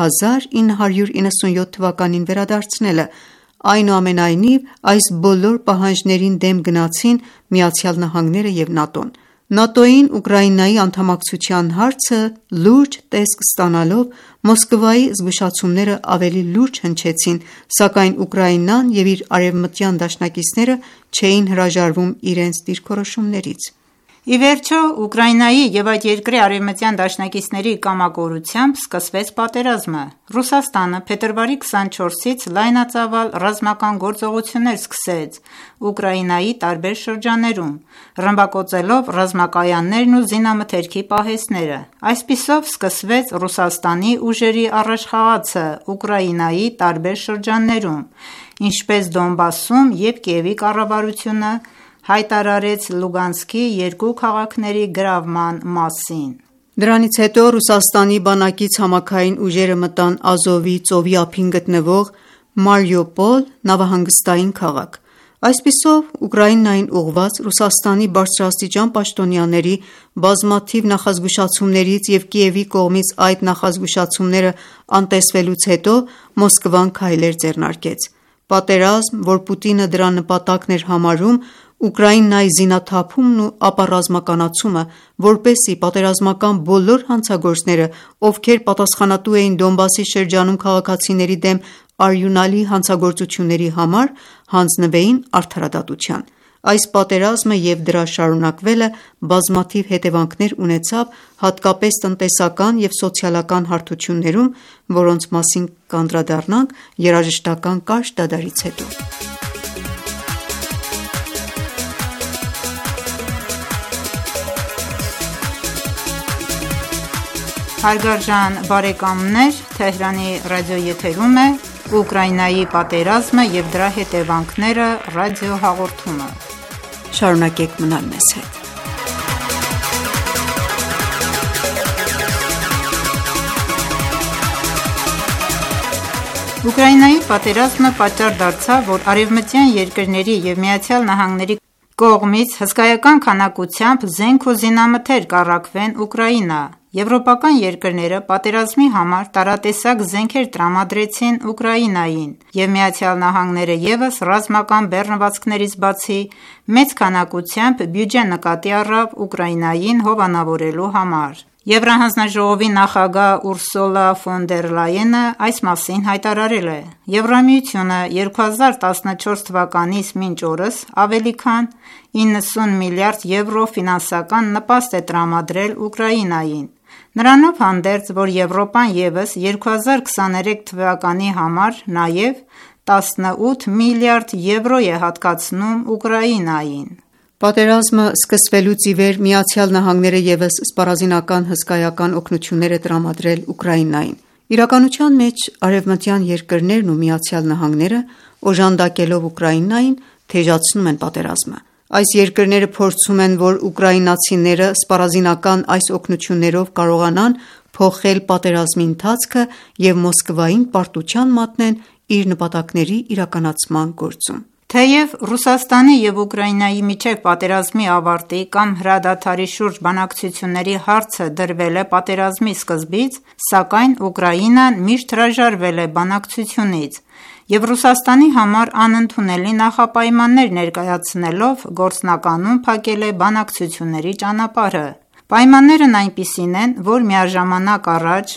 1997 թվականին վերադարձնելը։ Այնուամենայնիվ, այս բոլոր պահանջներին դեմ գնացին ԱՄՆ-ը և ՆԱՏՕ-ն։ ՆԱՏՕ-ին Ուկրաինայի անդամակցության հարցը լուրջ տեսք ստանալով, Մոսկվայի զգուշացումները ավելի լուրջ հնչեցին, սակայն Ուկրաինան և իր արևմտյան դաշնակիցները չէին հրաժարվում իրենց դիրքորոշումներից։ Ի վերջո, Ուկրաինայի և այդ երկրի արևմտյան դաշնակիցների կամակորությամբ սկսվեց պատերազմը։ Ռուսաստանը փետրվարի 24-ից լայնածավալ ռազմական գործողություններ սկսեց Ուկրաինայի տարբեր շրջաններում, ռմբակոծելով ռազմակայաններն ու զինամթերքի պահեստները։ Այսպիսով սկսվեց Ռուսաստանի ուժերի առաջխաղացը Ուկրաինայի տարբեր շրջաններում, ինչպես Դոնբասում և Կիևի կառավարությունը հայտարարեց Լուգանսկի երկու քաղաքների գրավման մասին։ Դրանից հետո Ռուսաստանի բանակից ցամաքային ուժերը մտան Ազովի ծովի ափին գտնվող Մարիուպոլ նավահանգստային քաղաք։ Այսպիսով, Ուկրաինային ուղղված Ռուսաստանի բարձրաստիճան պաշտոնյաների բազմաթիվ նախազգուշացումներից և Կիևի կողմից այդ նախազգուշացումները անտեսվելուց հետո Մոսկվան քայլեր ձեռնարկեց։ Պատերազմ, որ Պուտինը դրա նպատակն էր համարում, Ուկրաինայի զինաթափումն ու ապառազմականացումը, որպեսզի պատերազմական բոլոր հանցագործները, ովքեր պատասխանատու էին Դոնբասի շրջանում քաղաքացիների դեմ արյունալի հանցագործությունների համար, հանձնվեին արդարադատության։ Այս պատերազմը և դրա շարունակվելը բազմաթիվ հետևանքներ ունեցավ հատկապես տնտեսական և սոցիալական հարթություններում, որոնց մասին կանդրադառնանք երաժշտական կարճ դադարից հետո։ Հարգարժան բարեկամներ, Թեհրանի ռադիոեթերում է Ուկրաինայի պատերազմը և դրա հետևանքները ռադիոհաղորդումը։ Շարունակեք մնալ մեզ հետ։ Ուկրաինայի պատերազմը պատճառ դարձավ, որ արևմտյան երկրների և ԱՄՆ-ի կողմից հսկայական քանակությամբ զենք ու զինամթերք առաքվեն Ուկրաինա։ Եվրոպական երկրները պատերազմի համար տարատեսակ զենքեր տրամադրեցին Ուկրաինային, և ԱՄՆ-ն ևս ռազմական բեռնվածքներից բացի մեծ քանակությամբ բյուջե նկատի առավ Ուկրաինային հովանավորելու համար։ Եվրահանձնաժողովի նախագահ Ուրսուլա ֆոն դեր Լայենը այս մասին հայտարարել է. «Եվրամիությունը 2014 թվականից մինչ օրս ավելի քան 90 միլիարդ եվրո ֆինանսական նպաստ է տրամադրել Ուկրաինային։ Նրանով հանդերձ, որ Եվրոպան ևս 2023 թվականի համար նաև 18 միլիարդ եվրո է հատկացնում Ուկրաինային»։ Պատերազմը սկսվելուց ի վեր ԱՄՆ-ն ևս սպառազինական հսկայական օգնություններ է տրամադրել Ուկրաինային։ Իրականության մեջ արևմտյան երկրներն ու ԱՄՆ-ն օժանդակելով Ուկրաինային թեժացնում են պատերազմը։ Այս երկրները փորձում են, որ ուկրաինացիները սպառազինական այս օգնություններով կարողանան փոխել պատերազմի ընթացքը և Մոսկվային պարտության մատնեն իր նպատակների իրականացման գործում։ Թեև Ռուսաստանի և Ուկրաինայի միջև պատերազմի ավարտի կամ հրադադարի շուրջ բանակցությունների հարցը դրվել է պատերազմի սկզբից, սակայն Ուկրաինան միշտ հրաժարվել է բանակցությունից և Ռուսաստանի համար անընդունելի նախապայմաններ ներկայացնելով գործնականում փակել է բանակցությունների ճանապարհը։ Պայմաններն այնպիսին են, որ միաժամանակ առաջ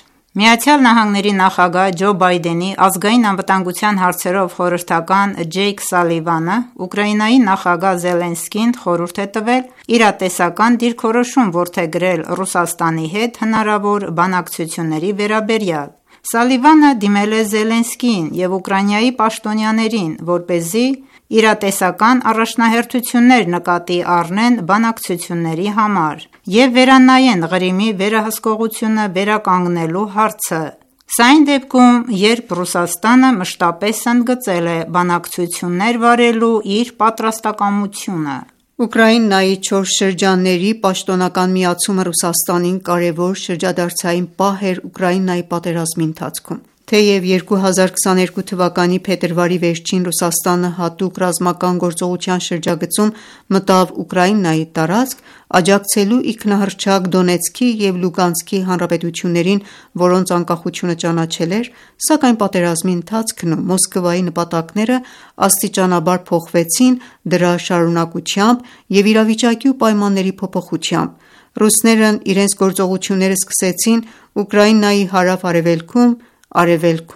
ԱՄՆ նախագահ Ջո Բայդենի ազգային անվտանգության հարցերով խորհրդական Ջեյք Սալիվանը Ուկրաինայի նախագահ Զելենսկին խորհուրդ է տվել իրատեսական դիրքորոշում որդեգրել Ռուսաստանի հետ հնարավոր բանակցությունների վերաբերյալ։ Սալիվանը դիմել է Զելենսկիին և Ուկրաինայի պաշտոնյաներին, որպեսզի իրատեսական առաջնահերթություններ նկատի առնեն բանակցությունների համար և վերանայեն Ղրիմի վերահսկողությունը վերականգնելու հարցը։ Սա այն դեպքում, երբ Ռուսաստանը մշտապես ընդգծել է բանակցություններ վարելու իր պատրաստակամությունը։ Ուկրաինայի 4 շրջանների պաշտոնական միացումը Ռուսաստանին կարևոր շրջադարձային պահ էր Ուկրաինայի պատերազմի ընթացքում։ Թեև 2022 թվականի փետրվարի վերջին Ռուսաստանը հատուկ ռազմական գործողության շրջագծում մտավ Ուկրաինայի տարածք՝ աջակցելու ինքնահռչակ Դոնեցկի և Լուգանսկի հանրապետություններին, որոնց անկախությունը ճանաչել էր, սակայն պատերազմի ընթացքն ու Մոսկվայի նպատակները աստիճանաբար փոխվեցին դրա շարունակությամբ և իրավիճակի ու պայմանների փոփոխությամբ։ Ռուսներն իրենց գործողությունները սկսեցին Ուկրաինայի հարավ-արևելքում, արևելքում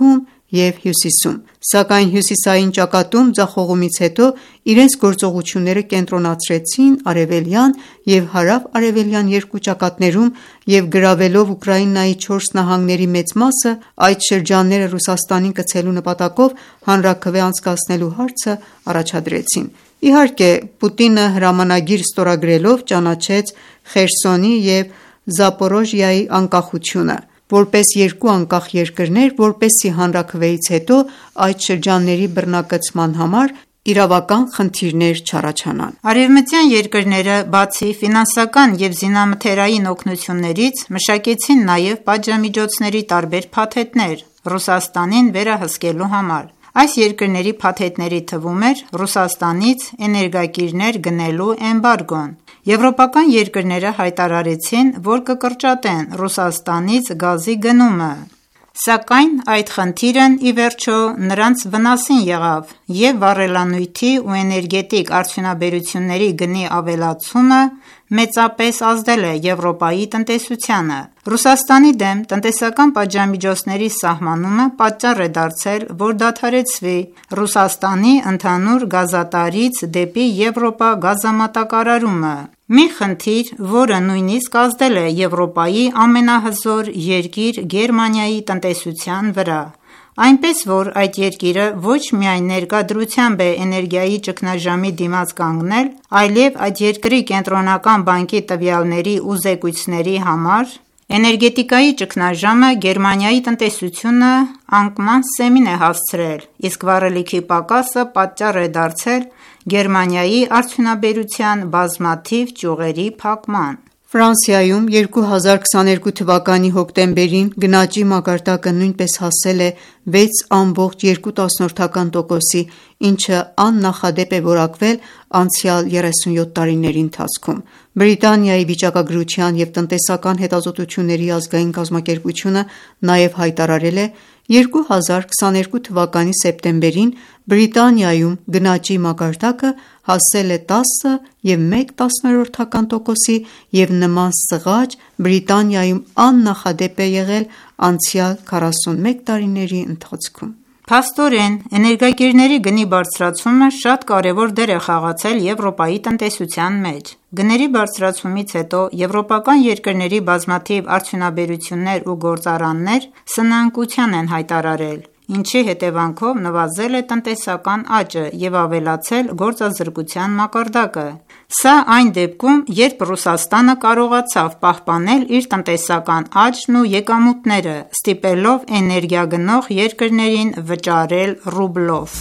և հյուսիսում, սակայն հյուսիսային ճակատում ձախողումից հետո իրենց գործողությունները կենտրոնացրեցին արևելյան և հարավ-արևելյան երկու ճակատներում և գրավելով Ուկրաինայի 4 նահանգների մեծ մասը, այդ շրջանները Ռուսաստանին կցելու նպատակով հանրաքվե անցկացնելու հարցը առաջադրեցին: Իհարկե, Պուտինը հրամանագիր ստորագրելով ճանաչեց Խերսոնի և Զապորոժիայի անկախությունը, որպես երկու անկախ երկրներ, որպեսզի հանրաքվեից հետո այդ շրջանների բռնակցման համար իրավական խնդիրներ չառաջանան: Արևմտյան երկրները բացի ֆինանսական և զինամթերային օգնություններից, մշակեցին նաև պատժամիջոցների տարբեր փաթեթներ Ռուսաստանին վերահսկելու համար: Այս երկրների փաթեթների թվում էր Ռուսաստանից էներգակիրներ գնելու էմբարգոն: Եվրոպական երկրները հայտարարեցին, որ կկրճատեն Ռուսաստանից գազի գնումը, սակայն այդ խնդիրն ի վերջո նրանց վնասին եղավ և վառելանյութի ու էներգետիկ արդյունաբերությունների գնի ավելացումը մեծապես ազդել է Եվրոպայի տնտեսությանը: Ռուսաստանի դեմ տնտեսական պատժամիջոցների սահմանումը պատճառ է դարձել, որ դադարեցվի Ռուսաստանի ընդհանուր գազատարից դեպի Եվրոպա գազամատակարարումը, մի խնդիր, որը նույնիսկ ազդել է Եվրոպայի ամենահզոր երկիր Գերմանիայի տնտեսության վրա, այնպես որ այդ երկիրը ոչ միայն ներկա դրությամբ է էներգիայի ճգնաժամի դիմաց կանգնել, այլև այդ երկրի կենտրոնական բանկի տվյալների ու զեկույցների համար էներգետիկայի ճգնաժամը Գերմանիայի տնտեսությունը անկման սեմին է հասցրել, իսկ վառելիքի պակասը պատճառ է դարձել Գերմանիայի արդյունաբերության բազմաթիվ ճյուղերի փակման: Ֆրանսիայում 2022 թվականի հոկտեմբերին գնաճի մակարդակը նույնպես հասել է 6.2%-ի, ինչը աննախադեպ է որակվել անցյալ 37 տարիների ընթացքում: Բրիտանիայի վիճակագրության և տնտեսական հետազոտությունների ազգային կազմակերպությունը նաև հայտարարել է 2022 թվականի սեպտեմբերին Բրիտանիայում գնաճի մակարդակը հասել է 10.1%-ի և նման սղաճ Բրիտանիայում աննախադեպ է եղել անցյալ 41 տարիների ընթացքում: Փաստորեն, էներգակիրների գնի բարձրացումը շատ կարևոր դեր է խաղացել Եվրոպայի տնտեսության մեջ: Գների բարձրացումից հետո եվրոպական երկրների բազմաթիվ արդյունաբերություններ ու գործարաններ սնանկության են հայտարարել, ինչի հետևանքով նվազել է տնտեսական աճը և ավելացել գործազրկության մակարդակը: Սա այն դեպքում, երբ Ռուսաստանը կարողացավ պահպանել իր տնտեսական աճն ու եկամուտները, ստիպելով էներգիա գնող երկրներին վճարել ռուբլով: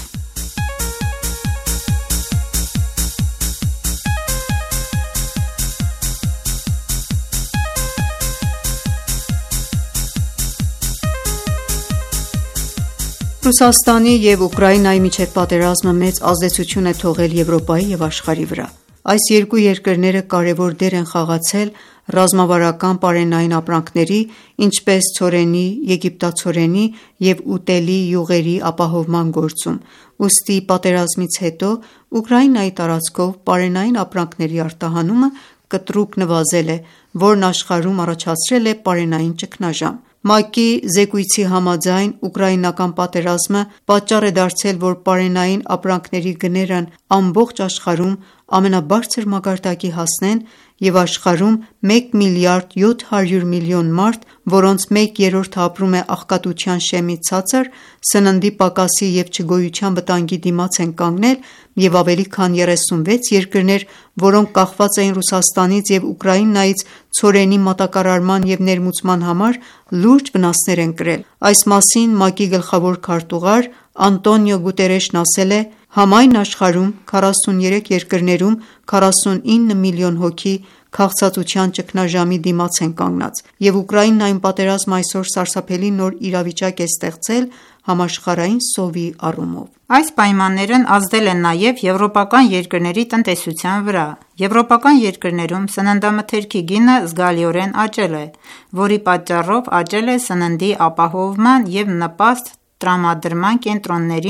Ռուսաստանի և Ուկրաինայի միջև պատերազմը մեծ ազդեցություն է թողել Եվրոպայի և աշխարհի վրա: Այս երկու երկրները կարևոր դեր են խաղացել ռազմավարական պարենային ապրանքների, ինչպես ցորենի, եգիպտացորենի և ուտելի յուղերի ապահովման գործում, ուստի պատերազմից հետո Ուկրաինայի տարածքով պարենային ապրանքների արտահանումը կտրուկ նվազել է, որն աշխարհում առաջացրել է պարենային ճգնաժամ: ՄԱԿ-ի զեկույցի համաձայն, ուկրաինական պատերազմը պատճառ է դարձել, որ պարենային ապրանքների գներն ամբողջ աշխարհում ամենաբարձր մակարդակի հասնեն և աշխարհում 1 միլիարդ 700 միլիոն մարդ, որոնց 1/3-ը ապրում է աղքատության շեմից ցածր, սննդի պակասի և չգոյության վտանգի դիմաց են կանգնել և ավելի քան 36 երկրներ, որոնք կախված էին Ռուսաստանից և Ուկրաինայից ցորենի մատակարարման և ներմուծման համար, լուրջ վնասներ են կրել: Այս մասին ՄԱԿ-ի գլխավոր քարտուղար Անտոնիո Գուտերեշն ասել է. «Համայն աշխարհում 43 երկրներում 49 միլիոն հոգի քաղցածության ճգնաժամի դիմաց են կանգնած, և Ուկրաինայում պատերազմը այսօր սարսափելի նոր իրավիճակ է ստեղծել համաշխարհային սովի առումով»: Այս պայմաններն ազդել են նաև եվրոպական երկրների տնտեսության վրա: Եվրոպական երկրներում սննդամթերքի գինը զգալիորեն աճել է, որի պատճառով աճել է սննդի ապահովման և նպաստ տրամադրման կենտրոններին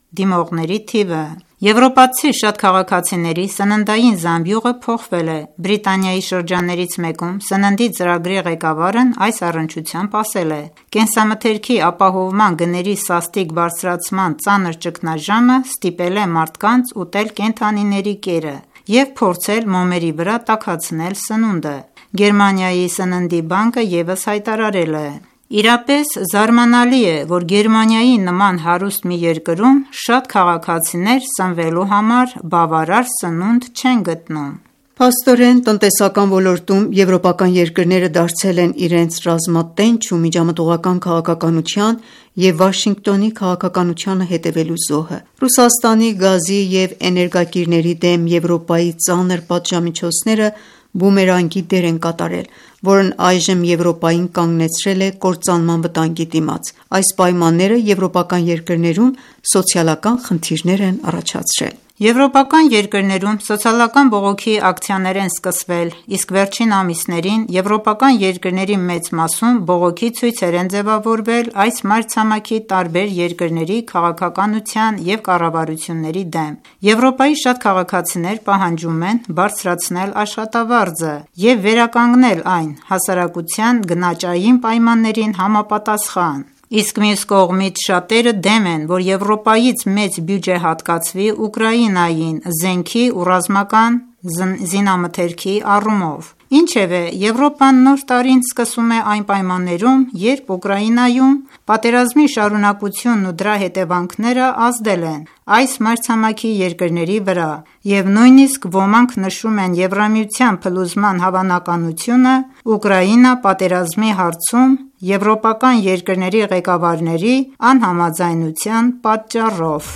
դիմողների թիվը։ Եվրոպացի շատ քաղաքացիների սննդային զամբյուղը փոխվել է։ Բրիտանիայի շրջաններից մեկում սննդի ծրագրի ղեկավարն այս առնչությամբ ասել է. «Կենսամթերքի ապահովման գների սաստիկ բարձրացման ծանր ճգնաժամը ստիպել է մարդկանց ուտել կենդանիների կերը և փորձել մոմերի վրա տաքացնել սնունդը»։ Գերմանիայի սննդի բանկը ևս հայտարարել է. «Իրապես զարմանալի է, որ Գերմանիայի նման հարուստ մի երկրում շատ քաղաքացիներ սնվելու համար բավարար սնունդ չեն գտնում»։ Փաստորեն, տնտեսական ոլորտում եվրոպական երկրները դարձել են իրենց ռազմատենչ ու միջամտողական քաղաքականության և Վաշինգտոնի քաղաքականությանը հետևելու զոհը։ Ռուսաստանի գազի և էներգակիրների դեմ Եվրոպայի ծանր պատժամիջոցները բումերանգի դեր են կատարել, որն այժմ Եվրոպային կանգնեցրել է կործանման վտանգի դիմաց։ Այս պայմանները եվրոպական երկրներում սոցիալական խնդիրներ են առաջացրել։ Եվրոպական երկրներում սոցիալական բողոքի ակցիաներ են սկսվել, իսկ վերջին ամիսներին եվրոպական երկրների մեծ մասում բողոքի ցույցեր են ձևավորվել այս մայրցամաքի տարբեր երկրների քաղաքականության և կառավարությունների դեմ։ Եվրոպայի շատ քաղաքացիներ պահանջում են բարձրացնել աշխատավարձը և վերականգնել այն հասարակության գնաճային պայմաններին համապատասխան։ Իսկ մյուս կողմից շատերը դեմ են, որ Եվրոպայից մեծ բյուջե հատկացվի Ուկրաինային զենքի ու ռազմական զինամթերքի առումով։ Ինչևէ, Եվրոպան նոր տարին սկսում է այն պայմաններում, երբ Ուկրաինայում պատերազմի շարունակությունն ու դրա հետևանքները ազդել են այս մայրցամաքի երկրների վրա, և նույնիսկ ոմանք նշում են Եվրամիության փլուզման հավանականությունը Ուկրաինա պատերազմի հարցում եվրոպական երկրների ղեկավարների անհամաձայնության պատճառով։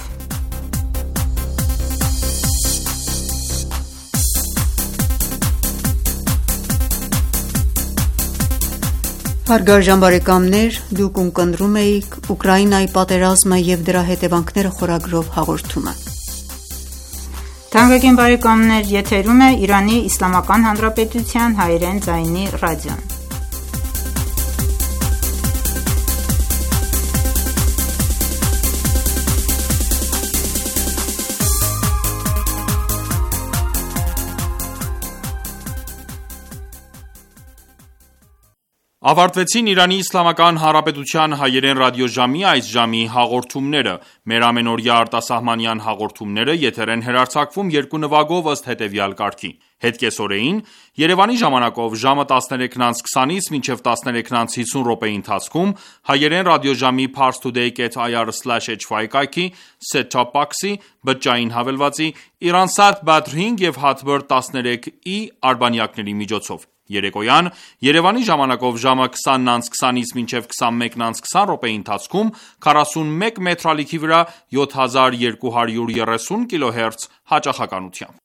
Հարգարժան բարեկամներ, դուք ունկնդրում էիք «Ուկրաինայի պատերազմը և դրա հետևանքները» խորագրով հաղորդումը։ Թանկագին բարեկամներ, եթերում է Իրանի Իսլամական Հանրապետության հայերեն ձայնի ռադիոն։ Ավարտվեցին Իրանի Իսլամական Հանրապետության հայերեն ռադիոժամի այս ժամի հաղորդումները։ Մեր ամենօրյա արտասահմանյան հաղորդումները եթեր են հեռարձակվում երկու նվագով ըստ հետևյալ կարգի. Հետկեսօրեին Երևանի ժամանակով ժամը 13:20-ից մինչև 13:50 րոպեի ընթացքում հայերեն ռադիոժամի parstoday.ir/hy կայքի set-top box-ի բջջային հավելվածի Iransat Badr 5 և Hotbird 13i արբանյակների միջոցով։ Երեկոյան Երևանի ժամանակով ժամը 20:20-ից մինչև 21:20 րոպեի ընթացքում 41 մետրալիքի վրա 7230 կՀz հաճախականությամբ։